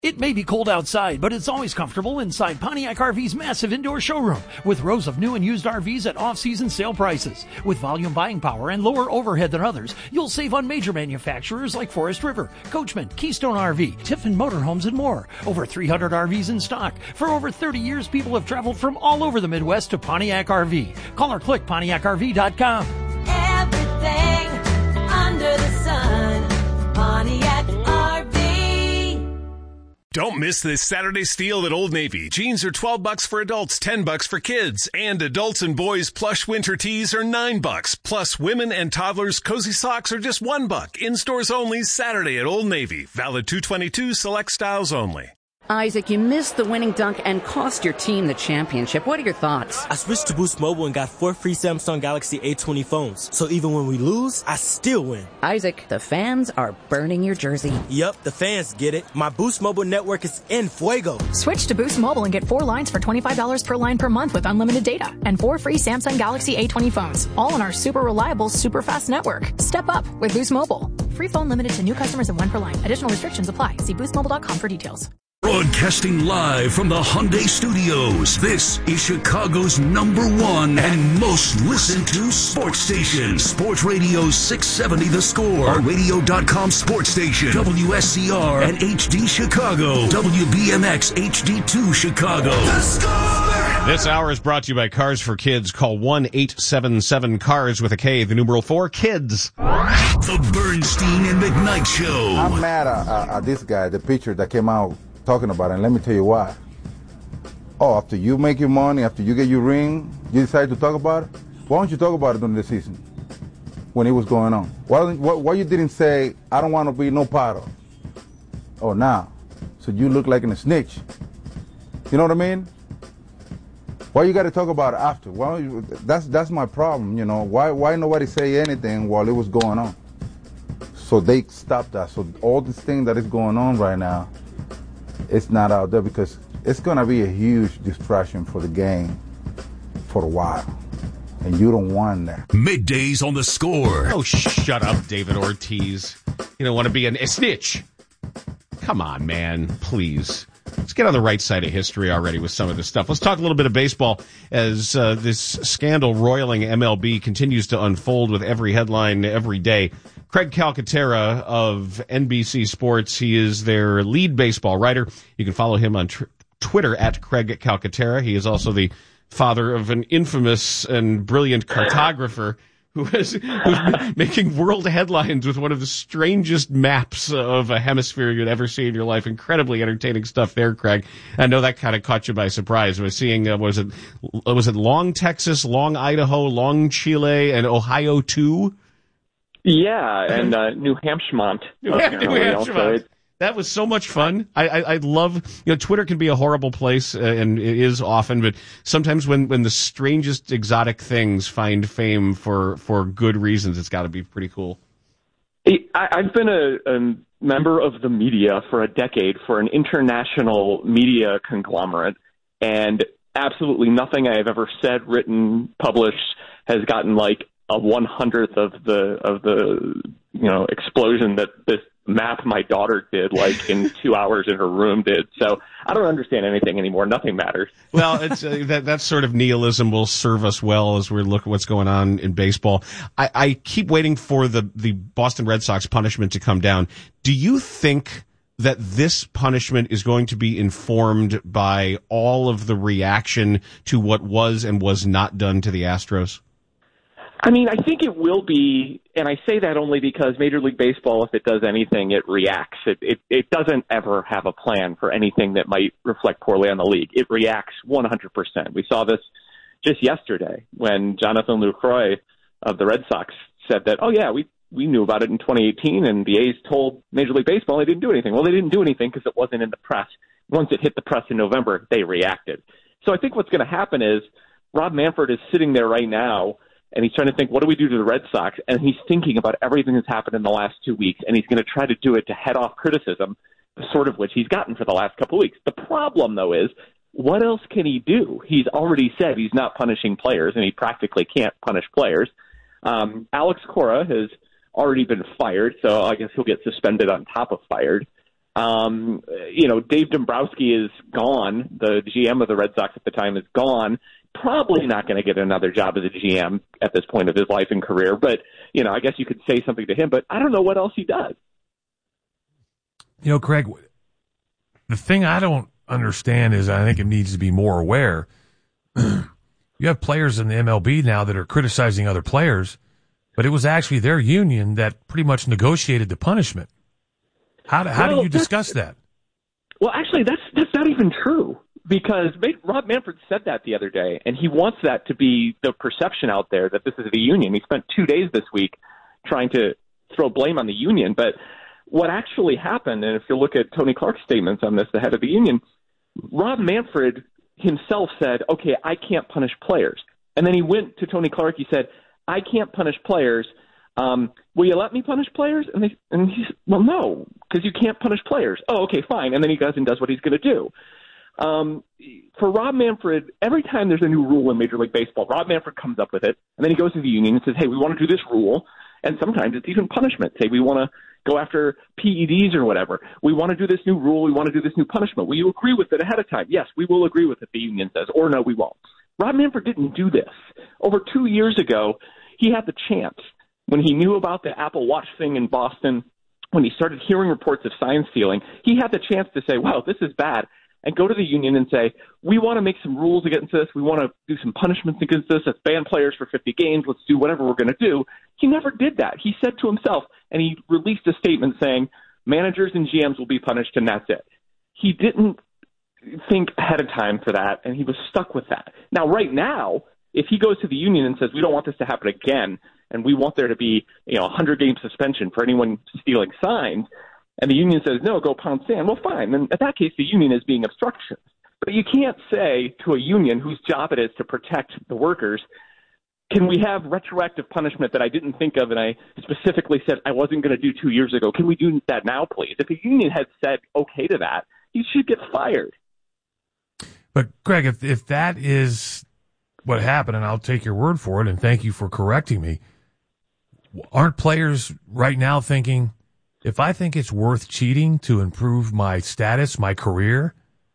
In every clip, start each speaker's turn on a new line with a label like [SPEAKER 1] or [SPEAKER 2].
[SPEAKER 1] It may be cold outside, but it's always comfortable inside Pontiac RV's massive indoor showroom with rows of new and used RVs at off-season sale prices. With volume buying power and lower overhead than others, you'll save on major manufacturers like Forest River, Coachman, Keystone RV, Tiffin Motorhomes, and more. Over 300 RVs in stock. For over 30 years, people have traveled from all over the Midwest to Pontiac RV. Call or click PontiacRV.com.
[SPEAKER 2] Everything under the sun, Pontiac RV.
[SPEAKER 3] Don't miss this Saturday steal at Old Navy. Jeans are $12 for adults, $10 for kids. And adults and boys plush winter tees are $9. Plus women and toddlers cozy socks are just $1. In stores only Saturday at Old Navy. Valid 2/22 select styles only.
[SPEAKER 4] Isaac, you missed the winning dunk and cost your team the championship. What are your thoughts?
[SPEAKER 5] I switched to Boost Mobile and got 4 free Samsung Galaxy A20 phones. So even when we lose, I still win.
[SPEAKER 4] Isaac, the fans are burning your jersey.
[SPEAKER 5] Yup, the fans get it. My Boost Mobile network is en fuego.
[SPEAKER 6] Switch to Boost Mobile and get 4 lines for $25 per line per month with unlimited data and 4 free Samsung Galaxy A20 phones, all on our super reliable, super fast network. Step up with Boost Mobile. Free phone limited to new customers and 1 per line. Additional restrictions apply. See boostmobile.com for details.
[SPEAKER 7] Broadcasting live from the Hyundai Studios, this is Chicago's #1 and most listened to sports station. Sports Radio 670 The Score, our radio.com sports station, WSCR and HD Chicago, WBMX HD2 Chicago. The Score!
[SPEAKER 8] This hour is brought to you by Cars for Kids. Call 1-877-CARS with a K, the numeral 4, KIDS.
[SPEAKER 7] The Bernstein and McKnight Show.
[SPEAKER 9] I'm mad at this guy, the pitcher that came out talking about it, and let me tell you why. Oh, after you make your money, after you get your ring, you decide to talk about it? Why don't you talk about it during the season when it was going on? Why you didn't say, I don't want to be no part of it? Oh, now. So you look like a snitch. You know what I mean? Why you got to talk about it after? That's my problem, you know. Why nobody say anything while it was going on? So they stopped that. So all this thing that is going on right now, it's not out there because it's going to be a huge distraction for the game for a while. And you don't want that.
[SPEAKER 7] Middays on The Score.
[SPEAKER 8] Oh, shut up, David Ortiz. You don't want to be a snitch. Come on, man. Please. Let's get on the right side of history already with some of this stuff. Let's talk a little bit of baseball as this scandal roiling MLB continues to unfold with every headline every day. Craig Calcaterra of NBC Sports. He is their lead baseball writer. You can follow him on Twitter at Craig Calcaterra. He is also the father of an infamous and brilliant cartographer who's making world headlines with one of the strangest maps of a hemisphere you'd ever see in your life. Incredibly entertaining stuff there, Craig. I know that kind of caught you by surprise. I was seeing, was it Long Texas, Long Idaho, Long Chile, and Ohio too?
[SPEAKER 10] Yeah, and New Hampshire.
[SPEAKER 8] New Hampshire. That was so much fun. I love, Twitter can be a horrible place, and it is often, but sometimes when the strangest exotic things find fame for good reasons, it's got to be pretty cool.
[SPEAKER 10] I've been a member of the media for a decade for an international media conglomerate, and absolutely nothing I have ever said, written, published has gotten like a 100th of the explosion that this map my daughter did like in 2 hours in her room did. So I don't understand anything anymore. Nothing matters.
[SPEAKER 8] Well, it's that sort of nihilism will serve us well as we look at what's going on in baseball. I keep waiting for the Boston Red Sox punishment to come down. Do you think that this punishment is going to be informed by all of the reaction to what was and was not done to the Astros?
[SPEAKER 10] I mean, I think it will be, and I say that only because Major League Baseball, if it does anything, it reacts. It doesn't ever have a plan for anything that might reflect poorly on the league. It reacts 100%. We saw this just yesterday when Jonathan Lucroy of the Red Sox said that, oh, yeah, we knew about it in 2018, and the A's told Major League Baseball they didn't do anything. Well, they didn't do anything because it wasn't in the press. Once it hit the press in November, they reacted. So I think what's going to happen is Rob Manfred is sitting there right now, and he's trying to think, what do we do to the Red Sox? And he's thinking about everything that's happened in the last 2 weeks, and he's going to try to do it to head off criticism, the sort of which he's gotten for the last couple of weeks. The problem, though, is what else can he do? He's already said he's not punishing players, and he practically can't punish players. Alex Cora has already been fired, so I guess he'll get suspended on top of fired. Dave Dombrowski is gone. The GM of the Red Sox at the time is gone. Probably not going to get another job as a GM at this point of his life and career. But, I guess you could say something to him, but I don't know what else he does.
[SPEAKER 11] Craig, the thing I don't understand is I think it needs to be more aware. You have players in the MLB now that are criticizing other players, but it was actually their union that pretty much negotiated the punishment. How do you discuss that?
[SPEAKER 10] Well, actually, that's not even true, because Rob Manfred said that the other day, and he wants that to be the perception out there that this is the union. He spent 2 days this week trying to throw blame on the union, but what actually happened, and if you look at Tony Clark's statements on this, the head of the union, Rob Manfred himself said, okay, I can't punish players. And then he went to Tony Clark, he said, I can't punish players. Will you let me punish players? And he said, well, no, because you can't punish players. Oh, okay, fine. And then he goes and does what he's going to do. For Rob Manfred, every time there's a new rule in Major League Baseball, Rob Manfred comes up with it, and then he goes to the union and says, hey, we want to do this rule. And sometimes it's even punishment. Say, we want to go after PEDs or whatever. We want to do this new rule. We want to do this new punishment. Will you agree with it ahead of time? Yes, we will agree with it, the union says, or no, we won't. Rob Manfred didn't do this. Over 2 years ago, he had the chance. When he knew about the Apple Watch thing in Boston, when he started hearing reports of sign stealing, he had the chance to say, wow, this is bad, and go to the union and say, we want to make some rules against this. We want to do some punishments against this. Let's ban players for 50 games. Let's do whatever we're going to do. He never did that. He said to himself, and he released a statement saying, managers and GMs will be punished, and that's it. He didn't think ahead of time for that, and he was stuck with that. Now, right now, if he goes to the union and says, we don't want this to happen again, and we want there to be, a 100-game suspension for anyone stealing signs, and the union says, no, go pound sand, well, fine. Then in that case, the union is being obstructionist. But you can't say to a union whose job it is to protect the workers, can we have retroactive punishment that I didn't think of and I specifically said I wasn't going to do 2 years ago? Can we do that now, please? If a union had said okay to that, he should get fired.
[SPEAKER 11] But, Greg, if that is what happened, and I'll take your word for it, and thank you for correcting me, aren't players right now thinking, if I think it's worth cheating to improve my status, my career,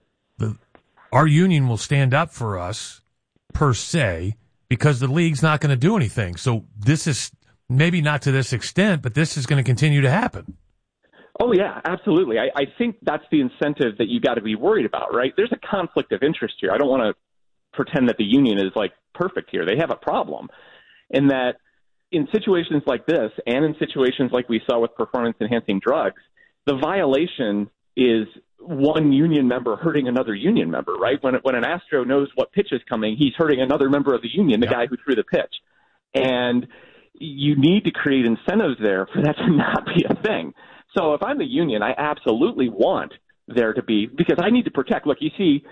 [SPEAKER 11] our union will stand up for us, per se, because the league's not going to do anything. So this is maybe not to this extent, but this is going to continue to happen.
[SPEAKER 10] Oh, yeah, absolutely. I think that's the incentive that you got to be worried about, right? There's a conflict of interest here. I don't want to pretend that the union is, perfect here. They have a problem in that in situations like this and in situations like we saw with performance-enhancing drugs, the violation is one union member hurting another union member, right? When an Astro knows what pitch is coming, he's hurting another member of the union, the guy who threw the pitch. And you need to create incentives there for that to not be a thing. So if I'm the union, I absolutely want there to be, because I need to protect. Look, you see,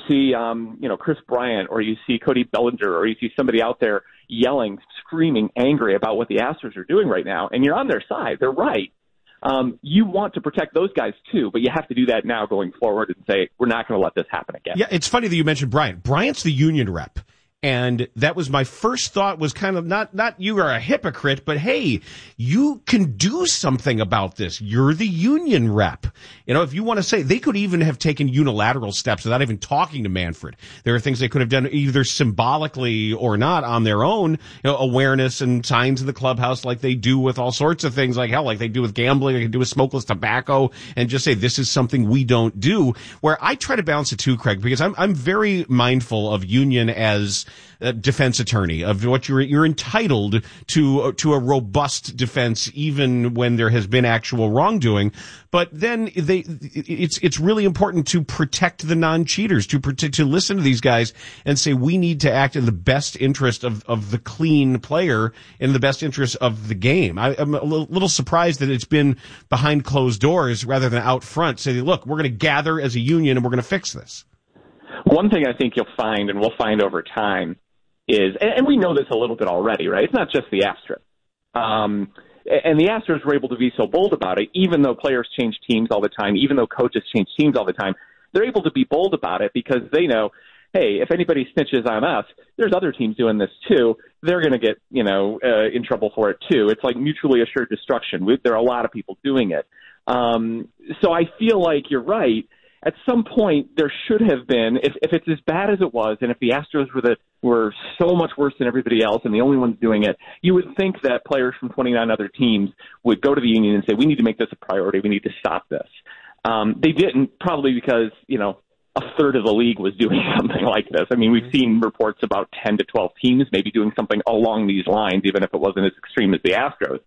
[SPEAKER 10] Chris Bryant, or you see Cody Bellinger, or you see somebody out there yelling, screaming, angry about what the Astros are doing right now, and you're on their side. They're right. You want to protect those guys too, but you have to do that now going forward and say, we're not going to let this happen again.
[SPEAKER 8] Yeah, it's funny that you mentioned Bryant. Bryant's the union rep. And that was my first thought, was kind of not you are a hypocrite, but hey, you can do something about this. You're the union rep. If you want to say, they could even have taken unilateral steps without even talking to Manfred. There are things they could have done either symbolically or not on their own, awareness and signs in the clubhouse like they do with all sorts of things, like they do with gambling, they can do with smokeless tobacco, and just say, this is something we don't do. Where I try to balance it too, Craig, because I'm very mindful of union as a defense attorney, of what you're entitled to a robust defense, even when there has been actual wrongdoing. But then it's really important to protect the non-cheaters, to listen to these guys and say, we need to act in the best interest of the clean player, in the best interest of the game. I'm a little surprised that it's been behind closed doors rather than out front, saying, look, we're going to gather as a union and we're going to fix this.
[SPEAKER 10] One thing I think you'll find, and we'll find over time, is, and we know this a little bit already, right? It's not just the Astros. And the Astros were able to be so bold about it, even though players change teams all the time, even though coaches change teams all the time, they're able to be bold about it because they know, hey, if anybody snitches on us, there's other teams doing this too. They're going to get, in trouble for it too. It's like mutually assured destruction. There are a lot of people doing it. So I feel like you're right. At some point, there should have been, if it's as bad as it was, and if the Astros were so much worse than everybody else and the only ones doing it, you would think that players from 29 other teams would go to the union and say, we need to make this a priority. We need to stop this. They didn't, probably because, a third of the league was doing something like this. I mean, we've seen reports about 10 to 12 teams maybe doing something along these lines, even if it wasn't as extreme as the Astros.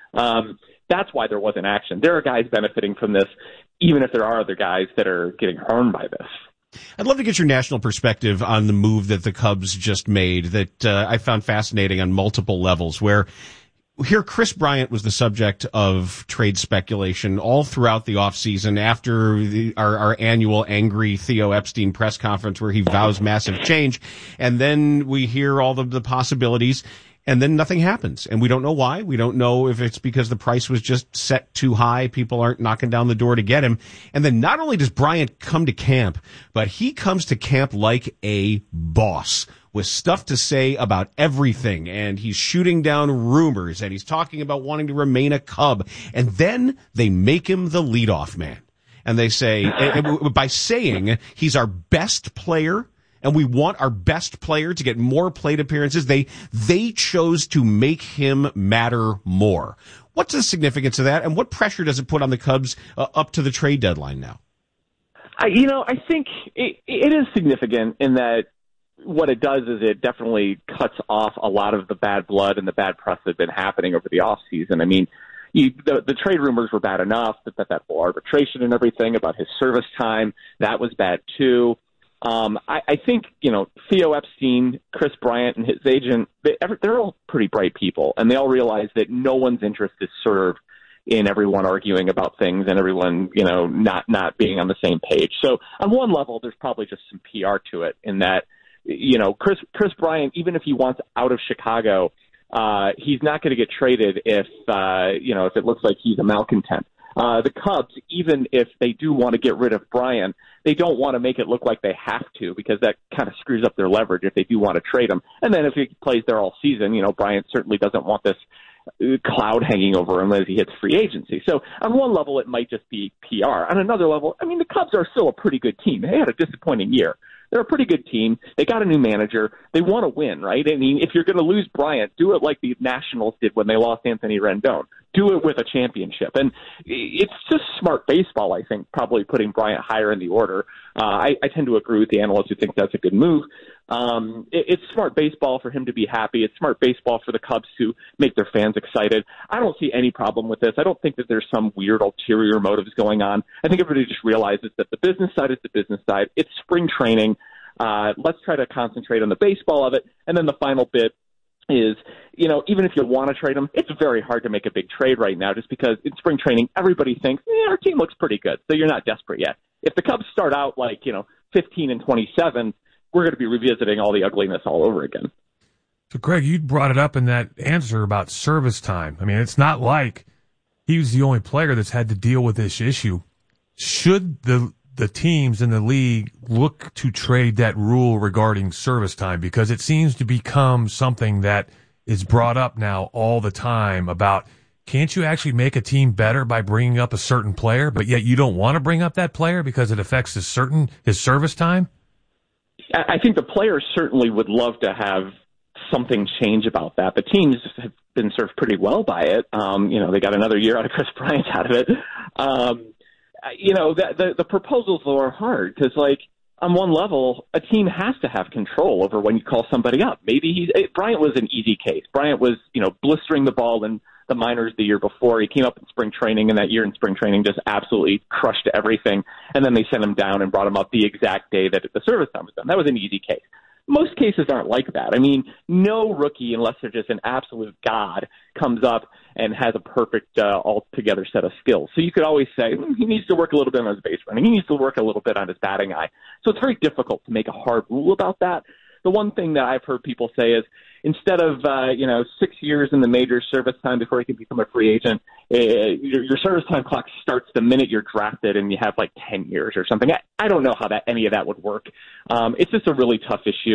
[SPEAKER 10] That's why there wasn't action. There are guys benefiting from this, even if there are other guys that are getting harmed by this.
[SPEAKER 8] I'd love to get your national perspective on the move that the Cubs just made that I found fascinating on multiple levels, where here Chris Bryant was the subject of trade speculation all throughout the offseason after our annual angry Theo Epstein press conference where he vows massive change. And then we hear all the possibilities. And then nothing happens. And we don't know why. We don't know if it's because the price was just set too high. People aren't knocking down the door to get him. And then not only does Bryant come to camp, but he comes to camp like a boss with stuff to say about everything. And he's shooting down rumors and he's talking about wanting to remain a Cub. And then they make him the leadoff man. And they say, by saying he's our best player, and we want our best player to get more plate appearances, they chose to make him matter more. What's the significance of that, and what pressure does it put on the Cubs up to the trade deadline now?
[SPEAKER 10] I think it is significant in that what it does is it definitely cuts off a lot of the bad blood and the bad press that had been happening over the offseason. I mean, the trade rumors were bad enough, that whole arbitration and everything about his service time, that was bad too. I think, Theo Epstein, Chris Bryant, and his agent, they're all pretty bright people, and they all realize that no one's interest is served in everyone arguing about things and everyone, not being on the same page. So on one level, there's probably just some PR to it in that, Chris Bryant, even if he wants out of Chicago, he's not going to get traded if it looks like he's a malcontent. The Cubs, even if they do want to get rid of Bryant, they don't want to make it look like they have to, because that kind of screws up their leverage if they do want to trade him. And then if he plays there all season, Bryant certainly doesn't want this cloud hanging over him as he hits free agency. So on one level, it might just be PR. On another level, the Cubs are still a pretty good team. They had a disappointing year. They're a pretty good team. They got a new manager. They want to win, right? I mean, if you're going to lose Bryant, do it like the Nationals did when they lost Anthony Rendon. Do it with a championship. And it's just smart baseball, I think, probably putting Bryant higher in the order. I tend to agree with the analysts who think that's a good move. It's smart baseball for him to be happy. It's smart baseball for the Cubs to make their fans excited. I don't see any problem with this. I don't think that there's some weird ulterior motives going on. I think everybody just realizes that the business side is the business side. It's spring training. Let's try to concentrate on the baseball of it. And then the final bit is, even if you want to trade them, it's very hard to make a big trade right now just because in spring training, everybody thinks, our team looks pretty good, so you're not desperate yet. If the Cubs start out like, 15-27, we're going to be revisiting all the ugliness all over again.
[SPEAKER 11] So, Greg, you brought it up in that answer about service time. I mean, it's not like he was the only player that's had to deal with this issue. Should the teams in the league look to trade that rule regarding service time? Because it seems to become something that is brought up now all the time about, can't you actually make a team better by bringing up a certain player, but yet you don't want to bring up that player because it affects his service time?
[SPEAKER 10] I think the players certainly would love to have something change about that. The teams have been served pretty well by it. They got another year out of Chris Bryant out of it. The proposals though are hard because, on one level, a team has to have control over when you call somebody up. Maybe Bryant was an easy case. Bryant was, blistering the ball in the minors the year before. He came up in spring training, and that year in spring training just absolutely crushed everything. And then they sent him down and brought him up the exact day that the service time was done. That was an easy case. Most cases aren't like that. I mean, no rookie, unless they're just an absolute god, comes up and has a perfect altogether set of skills. So you could always say he needs to work a little bit on his base running. He needs to work a little bit on his batting eye. So it's very difficult to make a hard rule about that. The one thing that I've heard people say is instead of 6 years in the major service time before you can become a free agent, your service time clock starts the minute you're drafted, and you have 10 years or something. I don't know how any of that would work. It's just a really tough issue.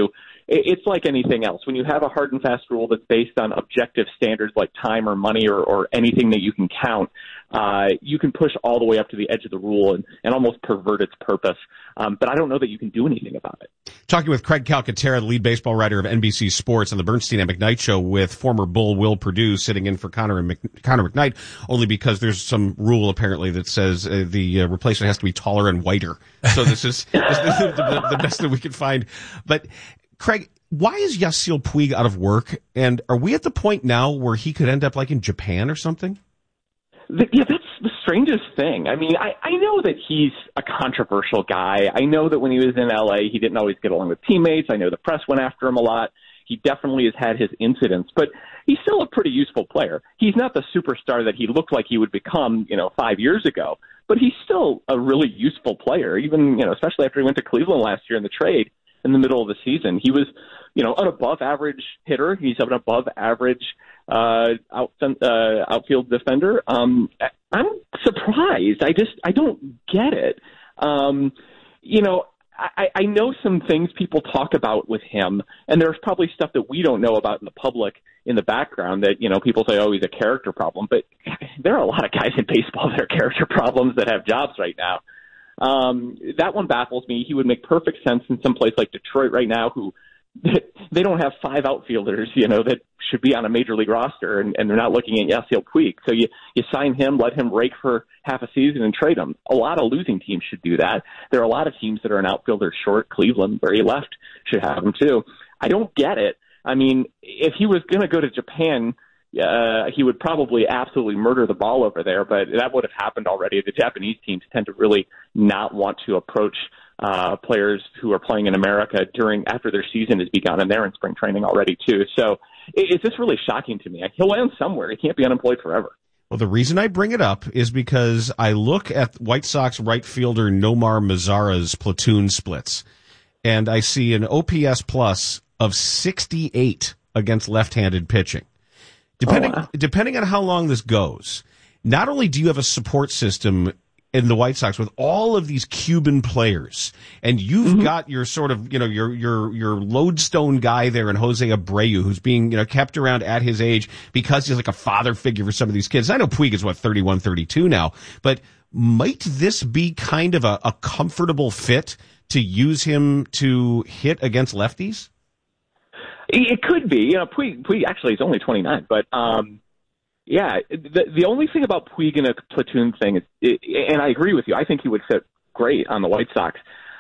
[SPEAKER 10] it's like anything else. When you have a hard and fast rule that's based on objective standards like time or money or anything that you can count, you can push all the way up to the edge of the rule and almost pervert its purpose. But I don't know that you can do anything about it.
[SPEAKER 8] Talking with Craig Calcaterra, the lead baseball writer of NBC Sports on the Bernstein and McKnight Show, with former Bull Will Perdue sitting in for Connor McKnight, only because there's some rule apparently that says the replacement has to be taller and whiter. So this is the best that we can find. But Craig, why is Yasiel Puig out of work? And are we at the point now where he could end up like in Japan or something?
[SPEAKER 10] Yeah, that's the strangest thing. I mean, I know that he's a controversial guy. I know that when he was in L.A., he didn't always get along with teammates. I know the press went after him a lot. He definitely has had his incidents, but he's still a pretty useful player. He's not the superstar that he looked like he would become, 5 years ago, but he's still a really useful player, even, especially after he went to Cleveland last year in the trade in the middle of the season. He was, an above average hitter. He's an above average outfield defender. I'm surprised. I don't get it. I know some things people talk about with him, and there's probably stuff that we don't know about in the public in the background that, people say, oh, he's a character problem. But there are a lot of guys in baseball that are character problems that have jobs right now. That one baffles me. He would make perfect sense in some place like Detroit right now, who they don't have 5 outfielders, that should be on a major league roster, and they're not looking at Yasiel Puig. So you sign him, let him rake for half a season and trade him. A lot of losing teams should do that. There are a lot of teams that are an outfielder short. Cleveland, where he left, should have him too. I don't get it. I mean, if he was going to go to Japan, he would probably absolutely murder the ball over there, but that would have happened already. The Japanese teams tend to really not want to approach players who are playing in America after their season has begun, and they're in spring training already too. So it's just really shocking to me. He'll land somewhere. He can't be unemployed forever.
[SPEAKER 8] Well, the reason I bring it up is because I look at White Sox right fielder Nomar Mazara's platoon splits, and I see an OPS plus of 68 against left-handed pitching. Depending on how long this goes, not only do you have a support system in the White Sox with all of these Cuban players, and you've got your sort of, your lodestone guy there in Jose Abreu, who's being, kept around at his age because he's like a father figure for some of these kids. I know Puig is 31, 32 now, but might this be kind of a comfortable fit to use him to hit against lefties?
[SPEAKER 10] It could be. Puig actually is only 29, but, yeah, the only thing about Puig in a platoon thing is, and I agree with you, I think he would fit great on the White Sox.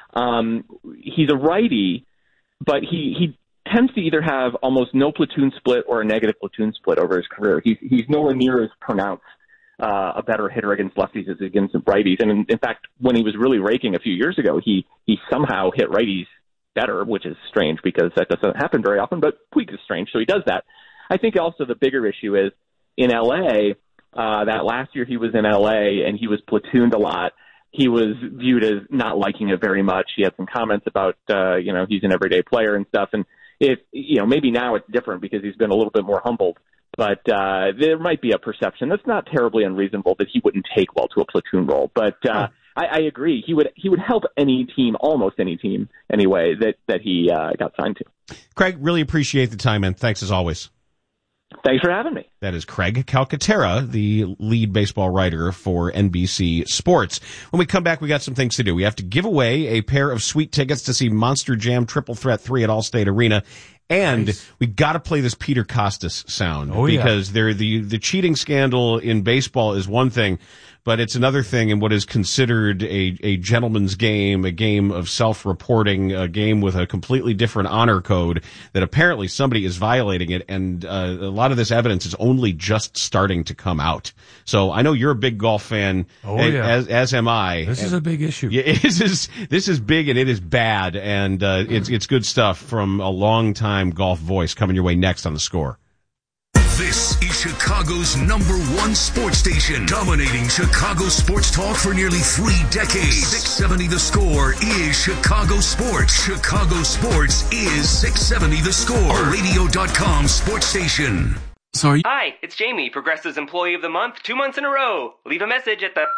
[SPEAKER 10] He's a righty, but he tends to either have almost no platoon split or a negative platoon split over his career. He's nowhere near as pronounced a better hitter against lefties as against righties. And in fact, when he was really raking a few years ago, he somehow hit righties better, which is strange because that doesn't happen very often, but Puig is strange, so he does that. I think also the bigger issue is, in L.A., that last year he was in L.A. and he was platooned a lot. He was viewed as not liking it very much. He had some comments about, he's an everyday player and stuff. And maybe now it's different because he's been a little bit more humbled. But there might be a perception that's not terribly unreasonable that he wouldn't take well to a platoon role. But I agree. He would help any team, almost any team anyway, that he got signed to.
[SPEAKER 8] Craig, really appreciate the time, man. Thanks as always.
[SPEAKER 10] Thanks for having me.
[SPEAKER 8] That is Craig Calcaterra, the lead baseball writer for NBC Sports. When we come back, we got some things to do. We have to give away a pair of sweet tickets to see Monster Jam Triple Threat 3 at Allstate Arena. And we got to play this Peter Kostis sound because the cheating scandal in baseball is one thing, but it's another thing in what is considered a gentleman's game, a game of self-reporting, a game with a completely different honor code that apparently somebody is violating it, and a lot of this evidence is only just starting to come out. So I know you're a big golf fan, as am I.
[SPEAKER 11] This is a big issue.
[SPEAKER 8] Yeah, this is big and it is bad, and it's good stuff from a long-time golf voice coming your way next on The Score.
[SPEAKER 7] This is Chicago's #1 sports station, dominating Chicago sports talk for nearly 3 decades. 670 The Score is Chicago sports. Chicago sports is 670 The Score, a radio.com sports station.
[SPEAKER 12] Sorry. Hi, it's Jamie, Progressive's Employee of the Month, 2 months in a row. Leave a message at the...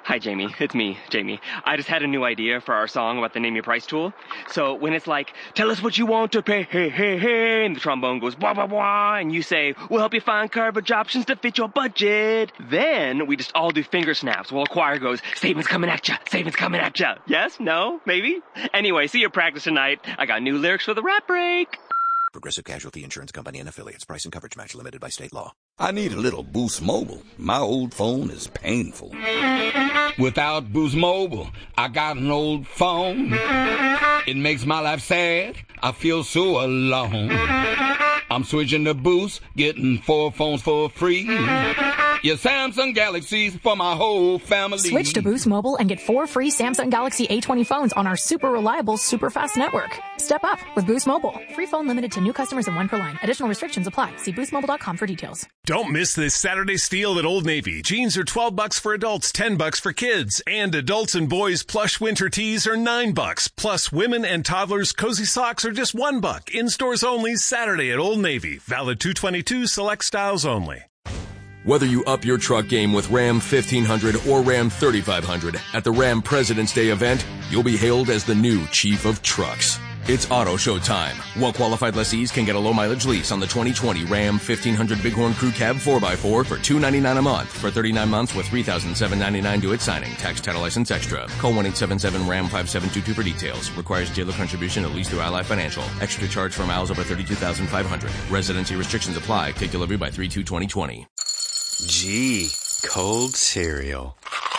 [SPEAKER 12] Hi, Jamie. It's me, Jamie. I just had a new idea for our song about the Name Your Price tool. So when it's like, tell us what you want to pay, hey, hey, hey, and the trombone goes, blah, blah, blah, and you say, we'll help you find coverage options to fit your budget. Then we just all do finger snaps while a choir goes, statements coming at ya, statements coming at ya. Yes? No? Maybe? Anyway, see you practice tonight. I got new lyrics for the rap break.
[SPEAKER 13] Progressive Casualty Insurance Company and Affiliates. Price and coverage match limited by state law.
[SPEAKER 14] I need a little Boost Mobile. My old phone is painful. Without Boost Mobile, I got an old phone. It makes my life sad. I feel so alone. I'm switching to Boost, getting 4 phones for free. Yeah, Samsung Galaxies for my whole family.
[SPEAKER 6] Switch to Boost Mobile and get 4 free Samsung Galaxy A20 phones on our super reliable, super fast network. Step up with Boost Mobile. Free phone limited to new customers and 1 per line. Additional restrictions apply. See boostmobile.com for details.
[SPEAKER 3] Don't miss this Saturday steal at Old Navy. Jeans are $12 for adults, $10 for kids, and adults and boys plush winter tees are $9. Plus, women and toddlers cozy socks are just $1. In stores only Saturday at Old Navy. Valid 2/22 select styles only.
[SPEAKER 15] Whether you up your truck game with Ram 1500 or Ram 3500 at the Ram President's Day event, you'll be hailed as the new chief of trucks. It's auto show time. Well-qualified lessees can get a low-mileage lease on the 2020 Ram 1500 Bighorn Crew Cab 4x4 for $299 a month for 39 months with $3,799 due at signing. Tax, title, license extra. Call 1-877-RAM-5722 for details. Requires dealer contribution at least through Ally Financial. Extra charge for miles over 32,500. Residency restrictions apply. Take delivery by 3/2/2020.
[SPEAKER 16] Gee, cold cereal.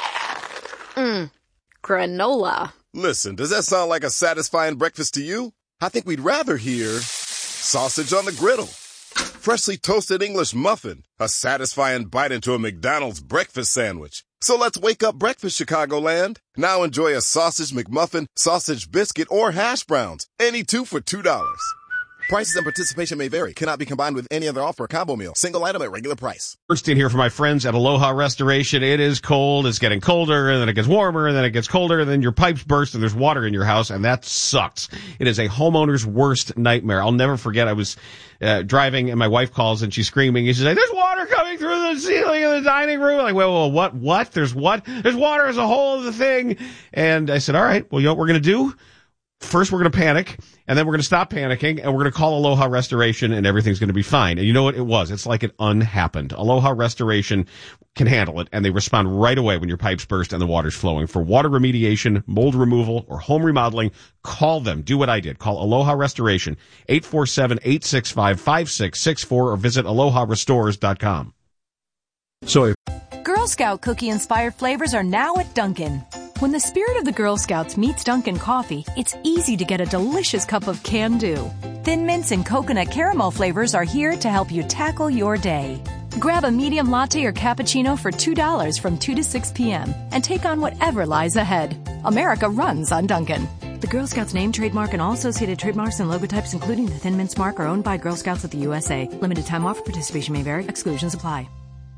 [SPEAKER 17] Granola.
[SPEAKER 18] Listen, does that sound like a satisfying breakfast to you? I think we'd rather hear sausage on the griddle, freshly toasted English muffin, a satisfying bite into a McDonald's breakfast sandwich. So let's wake up breakfast, Chicagoland. Now enjoy a sausage McMuffin, sausage biscuit, or hash browns. Any 2 for $2. Prices and participation may vary. Cannot be combined with any other offer or combo meal. Single item at regular price.
[SPEAKER 8] First in here for my friends at Aloha Restoration. It is cold. It's getting colder, and then it gets warmer, and then it gets colder, and then your pipes burst, and there's water in your house, and that sucks. It is a homeowner's worst nightmare. I'll never forget. I was driving, and my wife calls, and she's screaming. And she's like, "There's water coming through the ceiling of the dining room." I'm like, whoa, what? There's what? There's water as a whole of the thing. And I said, all right, well, you know what we're going to do? First, we're going to panic, and then we're going to stop panicking, and we're going to call Aloha Restoration, and everything's going to be fine. And you know what it was? It's like it unhappened. Aloha Restoration can handle it, and they respond right away when your pipes burst and the water's flowing. For water remediation, mold removal, or home remodeling, call them. Do what I did. Call Aloha Restoration, 847-865-5664, or visit aloharestores.com.
[SPEAKER 19] Girl Scout cookie-inspired flavors are now at Dunkin'. When the spirit of the Girl Scouts meets Dunkin' coffee, it's easy to get a delicious cup of can-do. Thin Mints and coconut caramel flavors are here to help you tackle your day. Grab a medium latte or cappuccino for $2 from 2 to 6 p.m. and take on whatever lies ahead. America runs on Dunkin'. The Girl Scouts name, trademark, and all associated trademarks and logotypes, including the Thin Mints mark, are owned by Girl Scouts of the USA. Limited time offer. Participation may vary. Exclusions apply.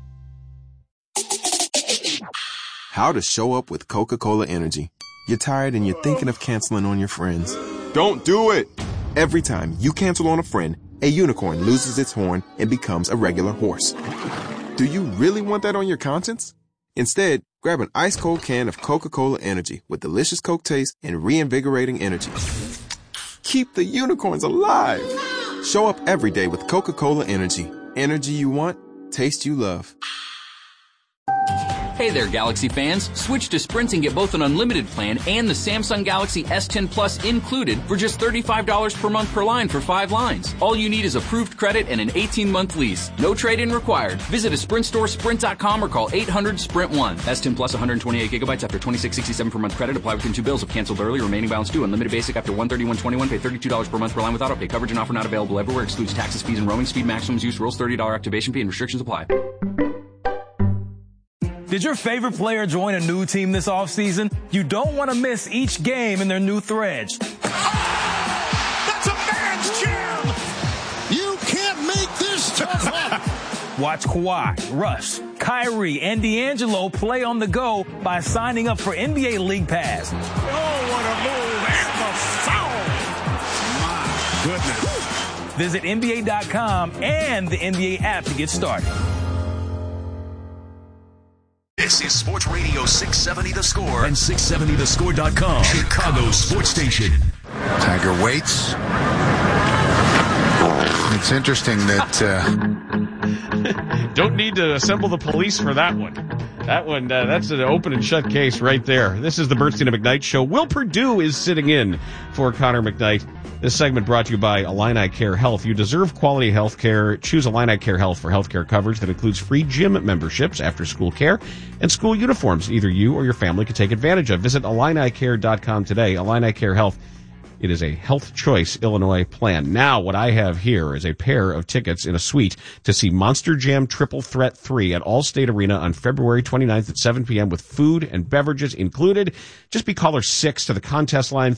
[SPEAKER 20] How to show up with Coca-Cola Energy. You're tired and you're thinking of canceling on your friends. Don't do it! Every time you cancel on a friend, a unicorn loses its horn and becomes a regular horse. Do you really want that on your conscience? Instead, grab an ice-cold can of Coca-Cola Energy with delicious Coke taste and reinvigorating energy. Keep the unicorns alive! Show up every day with Coca-Cola Energy. Energy you want, taste you love.
[SPEAKER 21] Hey there, Galaxy fans. Switch to Sprint and get both an unlimited plan and the Samsung Galaxy S10 Plus included for just $35 per month per line for 5 lines. All you need is approved credit and an 18-month lease. No trade-in required. Visit a Sprint store, sprint.com, or call 800-SPRINT-1. S10 Plus 128 gigabytes after $26.67 per month credit. Apply within 2 bills. If canceled early, remaining balance due. Unlimited basic after $131.21. Pay $32 per month per line without update. Coverage and offer not available everywhere. Excludes taxes, fees, and roaming. Speed maximums use rules. $30 activation fee and restrictions apply.
[SPEAKER 22] Did your favorite player join a new team this offseason? You don't want to miss each game in their new threads.
[SPEAKER 23] That's a man's jam! You can't make this tough up!
[SPEAKER 22] Watch Kawhi, Russ, Kyrie, and D'Angelo play on the go by signing up for NBA League Pass.
[SPEAKER 23] Oh, what a move! And the foul!
[SPEAKER 22] My goodness. Visit NBA.com and the NBA app to get started.
[SPEAKER 7] This This is Sports Radio 670 The Score and 670thescore.com. Chicago Sports Station.
[SPEAKER 23] Tiger waits. It's interesting that...
[SPEAKER 8] Don't need to assemble the police for that one. That one, that's an open and shut case right there. This is the Bernstein and McKnight Show. Will Perdue is sitting in for Connor McKnight. This segment brought to you by Illini Care Health. You deserve quality health care. Choose Illini Care Health for health care coverage that includes free gym memberships, after-school care, and school uniforms either you or your family can take advantage of. Visit IlliniCare.com today. Illini Care Health. It is a Health Choice Illinois plan. Now, what I have here is a pair of tickets in a suite to see Monster Jam Triple Threat 3 at Allstate Arena on February 29th at 7 p.m. with food and beverages included. Just be caller 6 to the contest line,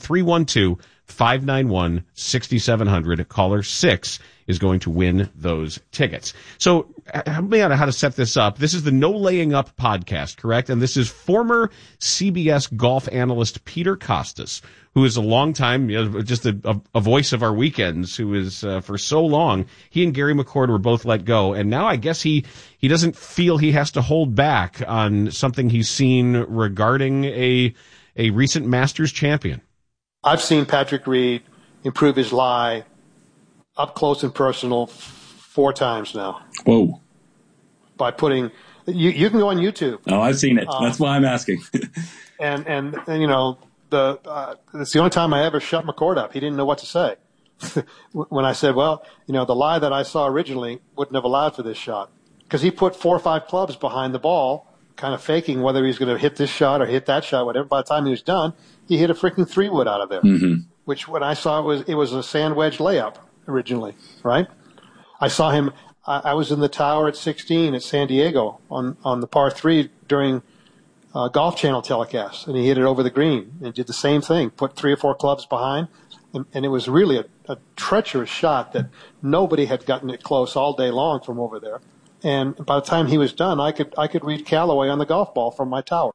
[SPEAKER 8] 312-591-6700. Caller 6 is going to win those tickets. So, help me out on how to set this up. This is the No Laying Up podcast, correct? And this is former CBS golf analyst Peter Kostis, who is a long time, just a voice of our weekends, who is, for so long, he and Gary McCord were both let go. And now I guess he doesn't feel he has to hold back on something he's seen regarding a recent Masters champion.
[SPEAKER 1] I've seen Patrick Reed improve his lie up close and personal 4 times now.
[SPEAKER 2] Whoa.
[SPEAKER 1] By putting, you can go on YouTube.
[SPEAKER 2] Oh, I've seen it. That's why I'm asking.
[SPEAKER 1] and you know, it's the only time I ever shut McCord up. He didn't know what to say. When I said, well, you know, the lie that I saw originally wouldn't have allowed for this shot. Because he put 4 or 5 clubs behind the ball, kind of faking whether he was going to hit this shot or hit that shot, whatever. By the time he was done, he hit a freaking 3-wood out of there. Mm-hmm. Which when I saw it was a sand wedge layup originally, right? I saw him, I was in the tower at 16 at San Diego on the par 3 during Golf Channel telecast, and he hit it over the green and did the same thing, put 3 or 4 clubs behind, and it was really a treacherous shot that nobody had gotten it close all day long from over there. And by the time he was done, I could read Callaway on the golf ball from my tower.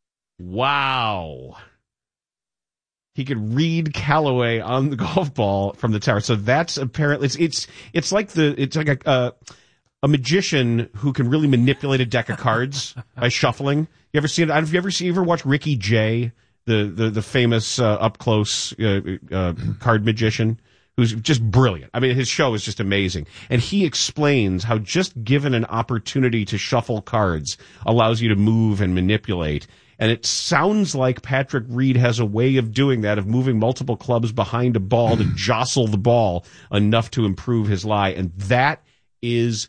[SPEAKER 8] Wow. He could read Callaway on the golf ball from the tower. So that's apparently it's like a magician who can really manipulate a deck of cards by shuffling. You ever seen it? Have you ever watched Ricky Jay, the famous up close card magician, who's just brilliant? I mean, his show is just amazing, and he explains how just given an opportunity to shuffle cards allows you to move and manipulate. And it sounds like Patrick Reed has a way of doing that, of moving multiple clubs behind a ball to jostle the ball enough to improve his lie. And that is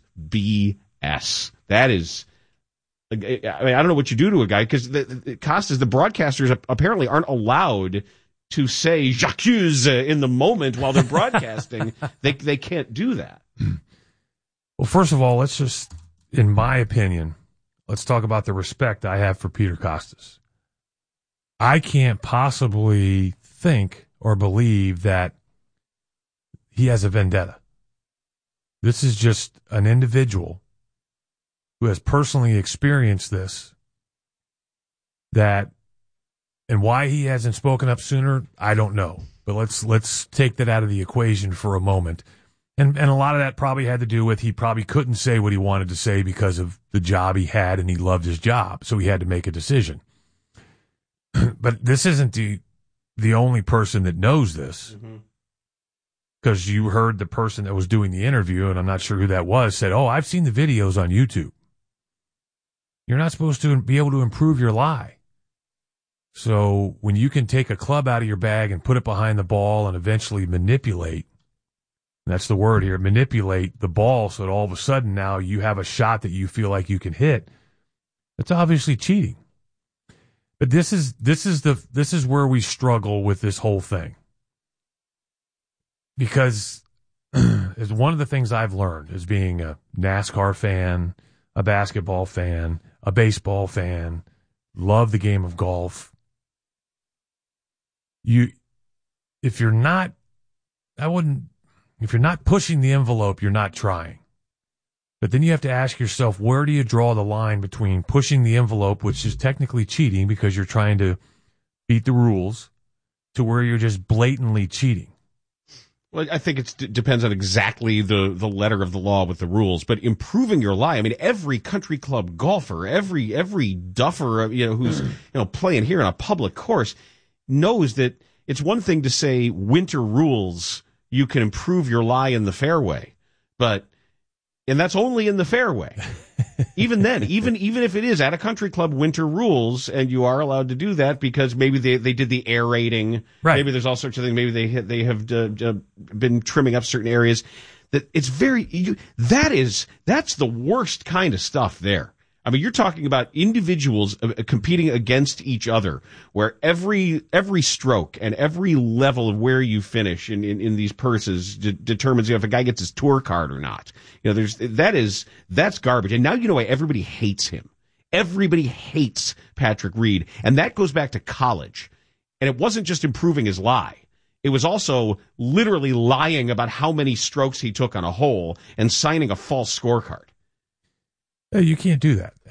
[SPEAKER 8] BS. That is, I mean, I don't know what you do to a guy, because the broadcasters apparently aren't allowed to say j'accuse in the moment while they're broadcasting. They can't do that.
[SPEAKER 11] Well, first of all, let's just, in my opinion, let's talk about the respect I have for Peter Kostis. I can't possibly think or believe that he has a vendetta. This is just an individual who has personally experienced this, and why he hasn't spoken up sooner, I don't know. But let's take that out of the equation for a moment. And a lot of that probably had to do with he probably couldn't say what he wanted to say because of the job he had, and he loved his job, so he had to make a decision. But this isn't the only person that knows this, because you heard the person that was doing the interview, and I'm not sure who that was, said, oh, I've seen the videos on YouTube. You're not supposed to be able to improve your lie. So when you can take a club out of your bag and put it behind the ball and eventually manipulate, that's the word here, manipulate the ball so that all of a sudden now you have a shot that you feel like you can hit, that's obviously cheating. But this is where we struggle with this whole thing. Because it's one of the things I've learned as being a NASCAR fan, a basketball fan, a baseball fan, love the game of golf. If you're not pushing the envelope, you're not trying. But then you have to ask yourself, where do you draw the line between pushing the envelope, which is technically cheating because you're trying to beat the rules, to where you're just blatantly cheating?
[SPEAKER 8] Well, I think it depends on exactly the letter of the law with the rules, but improving your lie. I mean, every country club golfer, every duffer, who's, playing here on a public course knows that it's one thing to say winter rules, you can improve your lie in the fairway, and that's only in the fairway. Even then, even if it is at a country club winter rules, and you are allowed to do that because maybe they did the aerating, right? Maybe there's all sorts of things. Maybe they have been trimming up certain areas. That it's that's the worst kind of stuff there. I mean, you're talking about individuals competing against each other, where every stroke and every level of where you finish in these purses determines if a guy gets his tour card or not. That's garbage. And now you know why everybody hates him. Everybody hates Patrick Reed, and that goes back to college. And it wasn't just improving his lie. It was also literally lying about how many strokes he took on a hole and signing a false scorecard.
[SPEAKER 11] You can't do that.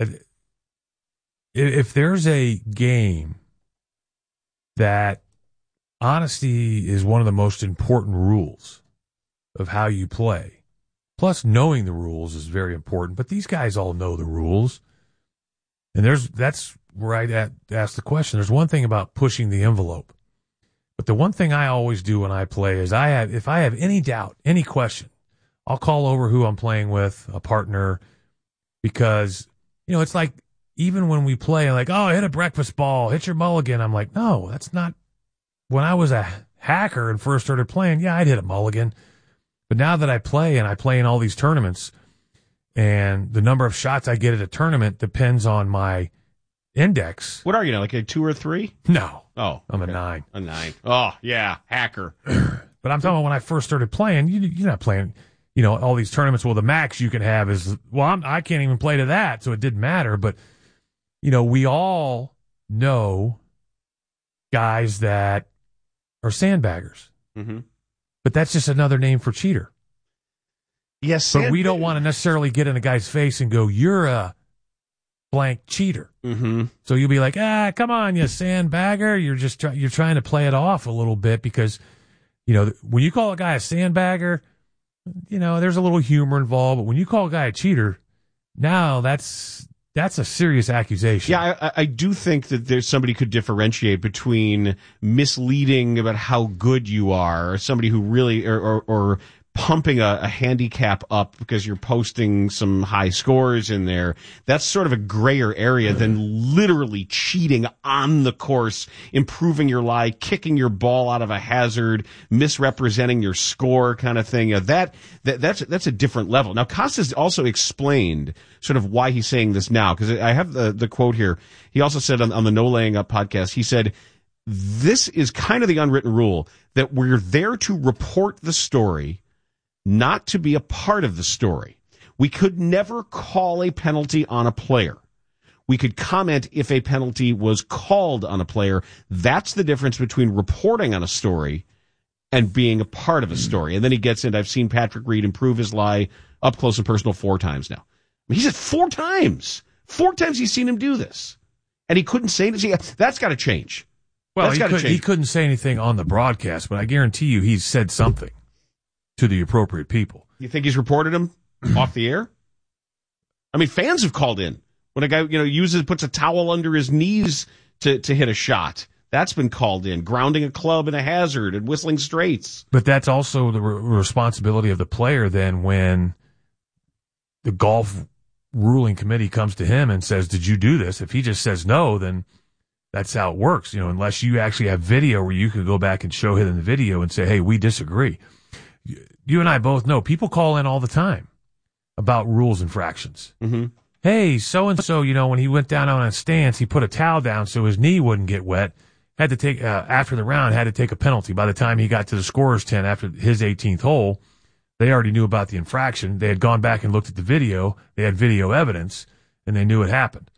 [SPEAKER 11] If there's a game that honesty is one of the most important rules of how you play, plus knowing the rules is very important, but these guys all know the rules. And that's where I ask the question. There's one thing about pushing the envelope, but the one thing I always do when I play is if I have any doubt, any question, I'll call over who I'm playing with, a partner. Because, it's like, even when we play, like, oh, hit a breakfast ball, hit your mulligan. I'm like, no, that's not. When I was a hacker and first started playing, yeah, I'd hit a mulligan. But now that I play in all these tournaments, and the number of shots I get at a tournament depends on my index.
[SPEAKER 8] What are you now, like a 2 or 3?
[SPEAKER 11] No.
[SPEAKER 8] Oh.
[SPEAKER 11] I'm a 9.
[SPEAKER 8] A 9. Oh, yeah, hacker.
[SPEAKER 11] But I'm talking about when I first started playing, you're not playing. All these tournaments, well, the max you can have is, I can't even play to that, so it didn't matter. But, we all know guys that are sandbaggers.
[SPEAKER 8] Mm-hmm.
[SPEAKER 11] But that's just another name for cheater.
[SPEAKER 8] Yes,
[SPEAKER 11] but we don't want to necessarily get in a guy's face and go, you're a blank cheater.
[SPEAKER 8] Mm-hmm.
[SPEAKER 11] So you'll be like, come on, you sandbagger. You're trying to play it off a little bit because, when you call a guy a sandbagger, there's a little humor involved, but when you call a guy a cheater, now that's a serious accusation.
[SPEAKER 8] Yeah, I do think that somebody could differentiate between misleading about how good you are, or somebody who really, or pumping a handicap up because you're posting some high scores in there. That's sort of a grayer area than literally cheating on the course, improving your lie, kicking your ball out of a hazard, misrepresenting your score kind of thing. That's a different level. Now, Costas also explained sort of why he's saying this now, because I have the quote here. He also said on the No Laying Up podcast, he said, this is kind of the unwritten rule that we're there to report the story, not to be a part of the story. We could never call a penalty on a player. We could comment if a penalty was called on a player. That's the difference between reporting on a story and being a part of a story. And then he gets into, I've seen Patrick Reed improve his lie up close and personal 4 times now. I mean, he said 4 times. 4 times he's seen him do this. And he couldn't say anything. That's got to change.
[SPEAKER 11] Well, he couldn't say anything on the broadcast, but I guarantee you he's said something to the appropriate people.
[SPEAKER 8] You think he's reported him off the air? I mean, fans have called in when a guy, puts a towel under his knees to hit a shot. That's been called in. Grounding a club in a hazard and whistling straights.
[SPEAKER 11] But that's also the responsibility of the player then when the golf ruling committee comes to him and says, did you do this? If he just says no, then that's how it works. Unless you actually have video where you could go back and show him in the video and say, hey, we disagree. You and I both know people call in all the time about rules infractions.
[SPEAKER 8] Mm-hmm.
[SPEAKER 11] Hey, so-and-so, when he went down on a stance, he put a towel down so his knee wouldn't get wet. Had to take, after the round, had to take a penalty. By the time he got to the scorer's tent after his 18th hole, they already knew about the infraction. They had gone back and looked at the video. They had video evidence, and they knew it happened.